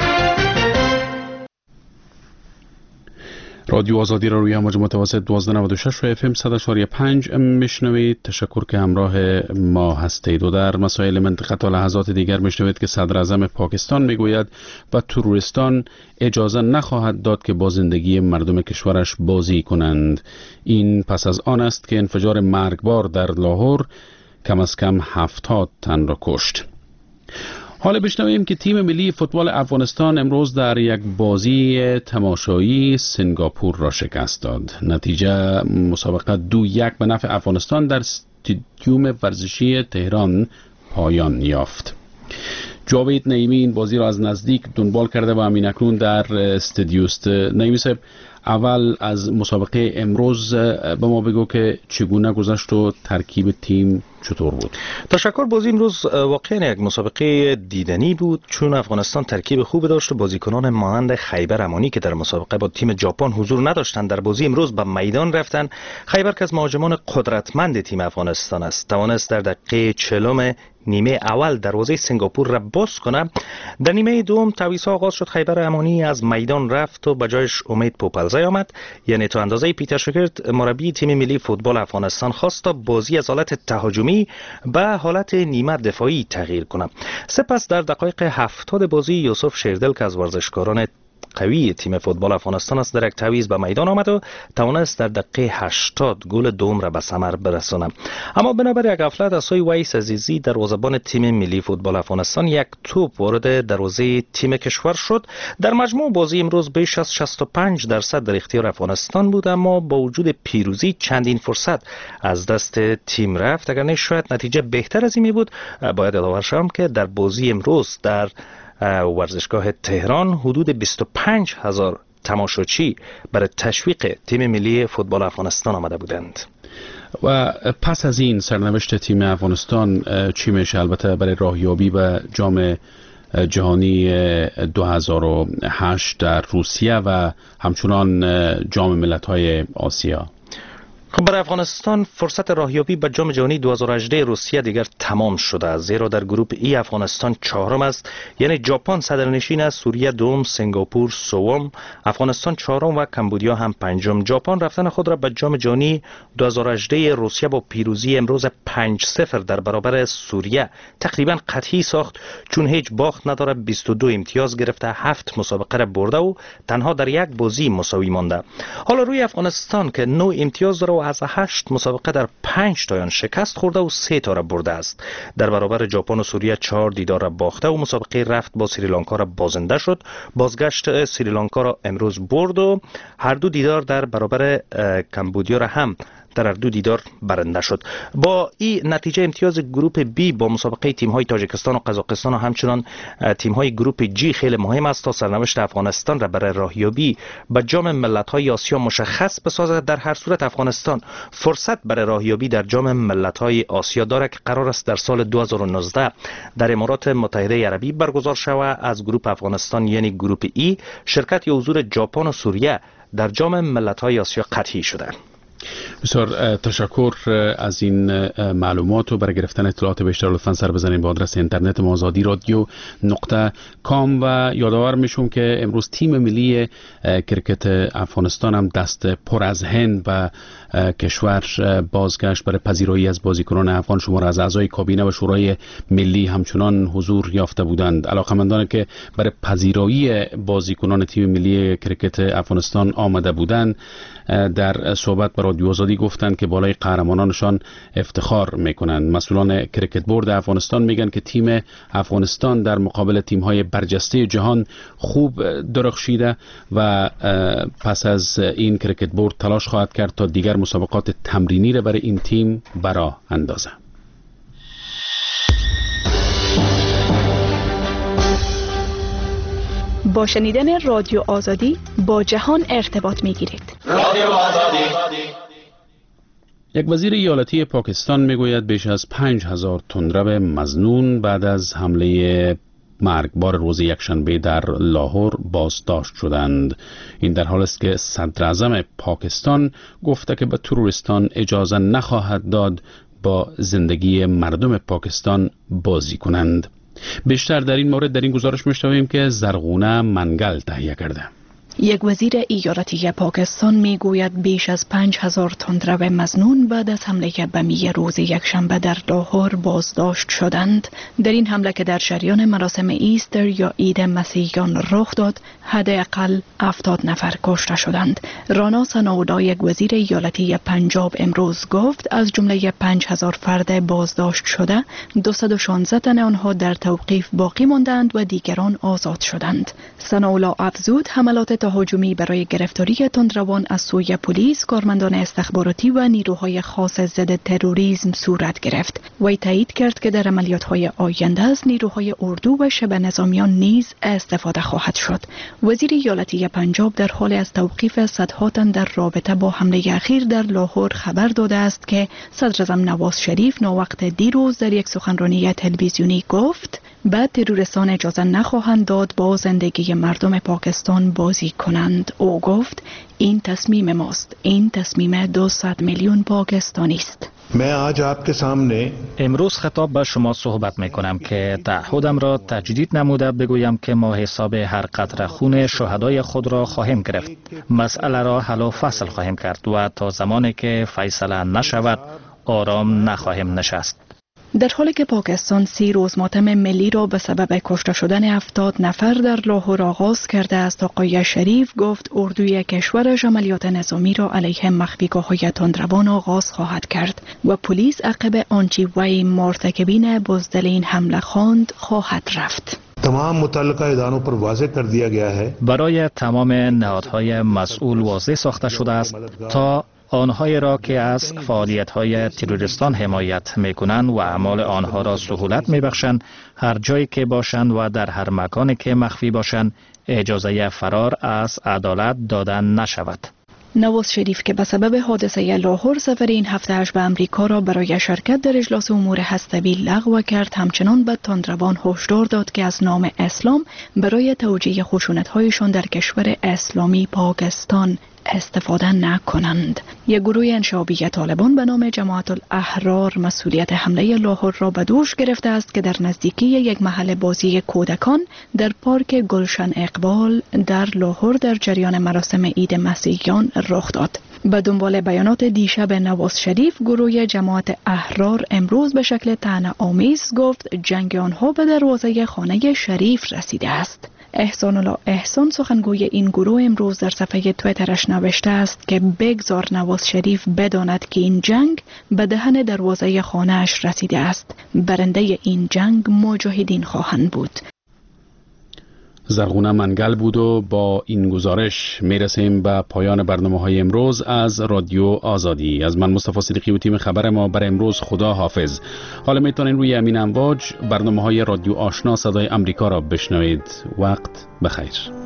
رادیو آزادی را روی امواج متوسط 1296 و FM 100.5 میشنوید. تشکر که همراه ما هستید. و در مسائل منطقه تا لحظات دیگر میشنوید که صدر اعظم پاکستان میگوید و تروریستان اجازه نخواهد داد که با زندگی مردم کشورش بازی کنند. این پس از آن است که انفجار مرگبار در لاهور کم از کم 70 تن را کشت. حالا بشنویم که تیم ملی فوتبال افغانستان امروز در یک بازی تماشایی سنگاپور را شکست داد. نتیجه مسابقه 2-1 به نفع افغانستان در استادیوم ورزشی تهران پایان یافت. جاوید نعیمی این بازی را از نزدیک دنبال کرده و همین اکنون در استودیو است. نعیمی صاحب، اول از مسابقه امروز به ما بگو که چگونه گذشت و ترکیب تیم چطور بود؟ تشکر. بازی امروز واقعا یک مسابقه دیدنی بود، چون افغانستان ترکیب خوب داشت و بازیکنان مانند خیبر امانی که در مسابقه با تیم ژاپن حضور نداشتند در بازی امروز به میدان رفتند. خیبر که از مهاجمان قدرتمند تیم افغانستان است، توانست در دقیقه 40 نیمه اول دروازه سنگاپور را باز کنه. در نیمه دوم تعویض‌ها آغاز شد. خیبر امانی از میدان رفت و به جایش امید پوپلزی آمد، یعنی تو اندازه پیتر شگرد مربی تیم ملی فوتبال افغانستان خواست تا بازی از حالت تهاجمی به حالت نیمه دفاعی تغییر کنه. سپس در دقایق 70 بازی یوسف شیردل که از ورزشکاران قوی تیم فوتبال افغانستان است در یک تعویض به میدان آمد و توانست در دقیقه 80 گل دوم را به ثمر برساند. اما بنابر یک غفلت از سوی ویس عزیزی دروازه‌بان تیم ملی فوتبال افغانستان یک توپ وارد دروازه تیم کشور شد. در مجموع بازی امروز بیش از 65% در اختیار افغانستان بود، اما با وجود پیروزی چندین فرصت از دست تیم رفت. اگر نه شاید نتیجه بهتر از این می بود. باید اضافه شم که در بازی امروز در ورزشگاه تهران حدود 25,000 تماشاچی برای تشویق تیم ملی فوتبال افغانستان آمده بودند. و پس از این سرنوشت تیم افغانستان چی میشه؟ البته برای راهیابی به جام جهانی 2008 در روسیه و همچنان جام ملت‌های آسیا. خب برای افغانستان فرصت راهیابی به جام جهانی 2018 روسیه دیگر تمام شده است، زیرا در گروپ ای افغانستان چهارم است، یعنی ژاپن صدرنشین است، سوریه دوم، سنگاپور سوم، افغانستان چهارم و کمبودیا هم پنجم. ژاپن رفتن خود را به جام جهانی 2018 روسیه با پیروزی امروز 5-0 در برابر سوریه تقریبا قطعی ساخت، چون هیچ باخت نداره. 22 امتیاز گرفته، 7 مسابقه را برده و تنها در یک بازی مساوی مانده. حالا روی افغانستان که 9 امتیاز داره و با از 8 مسابقه در 5 تایان شکست خورده و 3 تا را برده است. در برابر ژاپن و سوریه 4 دیدار را باخته و مسابقه رفت با سریلانکا را بازنده شد. بازگشت سریلانکا را امروز برد و هر دو دیدار در برابر کمبودیا را هم در هر دو دیدار برنده شد. با این نتیجه امتیاز گروپ بی با مسابقه تیم‌های تاجیکستان و قزاقستان و همچنان تیم‌های گروپ جی خیلی مهم است تا سرنوشت افغانستان را برای راهیابی به جام ملت‌های آسیا مشخص بسازد. در هر صورت افغانستان فرصت برای راهیابی در جام ملت‌های آسیا دارد که قرار است در سال 2019 در امارات متحده عربی برگزار شود. از گروپ افغانستان یعنی گروپ ای شرکت یا حضور ژاپن و سوریه در جام ملت‌های آسیا قطعی شده. بسیار تشکر از این معلومات و برای گرفتن اطلاعات بیشتر لطفاً سر بزنید به آدرس اینترنت ما azadi.radio.com و یادآور میشم که امروز تیم ملی کرکت افغانستان هم دست پر از هند و کشور بازگشت برای پذیرایی از بازیکنان افغان. شمار از اعضای کابینه و شورای ملی همچنان حضور یافته بودند. علاقمندان که برای پذیرایی بازیکنان تیم ملی کرکت افغانستان آمده بودند در صحبت با رادیو آزادی گفتند که بالای قهرمانانشان افتخار میکنند. مسئولان کرکت بورد افغانستان میگن که تیم افغانستان در مقابل تیم‌های برجسته جهان خوب درخشیده و پس از این کرکت بورد تلاش خواهد کرد تا دیگر مسابقات تمرینی را برای این تیم برا اندازه. با شنیدن رادیو آزادی با جهان ارتباط میگیرید. رادیو آزادی. یک وزیر ایالتی پاکستان میگوید بیش از 5000 تندرو مظنون بعد از حمله مرگبار روز یکشنبه در لاهور بازداشت شدند. این در حالی است که صدر اعظم پاکستان گفته که به تروریستان اجازه نخواهد داد با زندگی مردم پاکستان بازی کنند. بیشتر در این مورد در این گزارش میشنویم که زرغونه منگل تهیه کرده. یک وزیر ایالتی پاکستان میگوید بیش از 5000 تندرو مظنون بعد از حمله بمی روز یکشنبه در لاهور بازداشت شدند. در این حمله که در جریان مراسم ایستر یا عید مسیحیان رخ داد، حداقل 70 نفر کشته شدند. رانا ثناءالله، یک وزیر ایالتی پنجاب، امروز گفت از جمله 5000 فرد بازداشت شده 216 تن آنها در توقیف باقی ماندند و دیگران آزاد شدند. ثناءالله افزود حملات هجومی برای گرفتاری تندروان از سوی پلیس، کارمندان استخباراتی و نیروهای خاص ضد تروریسم صورت گرفت. وی تایید کرد که در عملیات‌های آینده از نیروهای اردو و شبه نظامیان نیز استفاده خواهد شد. وزیر ایالتی پنجاب در حال از توقیف صدها تن در رابطه با حمله اخیر در لاهور خبر داده است که صدر اعظم نواز شریف ناوقت دیروز در یک سخنرانی تلویزیونی گفت بعد تروریستان اجازه نخواهند داد با زندگی مردم پاکستان بازی کنند. او گفت این تصمیم ماست، این تصمیم 200 میلیون پاکستانی است. امروز خطاب به شما صحبت می کنم که تعهدم را تجدید نموده بگویم که ما حساب هر قطره خون شهدای خود را خواهیم گرفت. مسئله را حل و فصل خواهیم کرد و تا زمانی که فیصله نشود آرام نخواهیم نشست. در حالی که پاکستان 30 روز ماتم ملی را به سبب کشته شدن 70 نفر در لاهور آغاز کرده است، آقای شریف گفت اردوی کشورش عملیات نظامی را علیه مخفیگاه‌های تندروان آغاز خواهد کرد و پلیس عقب آنچه وی مرتکبین بزدل این حمله خواند خواهد رفت. تمام متعلقه اداروں پر واضح کر دیا گیا ہے. برای تمام نهادهای مسئول واضح ساخته شده است تا آنهایی را که از فعالیت‌های تروریستان حمایت می‌کنند و اعمال آنها را سهولت می‌بخشند هر جایی که باشند و در هر مکانی که مخفی باشند اجازه فرار از عدالت دادن نشود. نواز شریف که به سبب حادثه لاهور سفر این هفته‌اش به امریکا را برای شرکت در اجلاس امور هسته‌ای لغو کرد، همچنان به تندروان هشدار داد که از نام اسلام برای توجیه خشونت‌هایشان در کشور اسلامی پاکستان استفاده نکنند. یک گروه انشابی طالبان به نام جماعت الاحرار مسئولیت حمله لاهور را به دوش گرفته است که در نزدیکی یک محل بازی کودکان در پارک گلشن اقبال در لاهور در جریان مراسم عید مسیحیان رخ داد. به دنبال بیانات دیشب نواز شریف، گروه جماعت احرار امروز به شکل طعنه‌آمیز گفت جنگ آنها به دروازه خانه شریف رسیده است. احسان الله احسان سخنگوی این گروه امروز در صفحه توییترش نوشته است که بگذار نواز شریف بداند که این جنگ به دهن دروازه خانه‌اش رسیده است. برنده این جنگ مجاهدین خواهند بود. زرغونه منگل بود و با این گزارش میرسیم به پایان برنامه‌های امروز از رادیو آزادی. از من مصطفی صدیقی و تیم خبر ما بر امروز خدا حافظ. حالا میتونین روی امین امواج برنامه‌های رادیو آشنا صدای امریکا را بشنوید. وقت بخیر.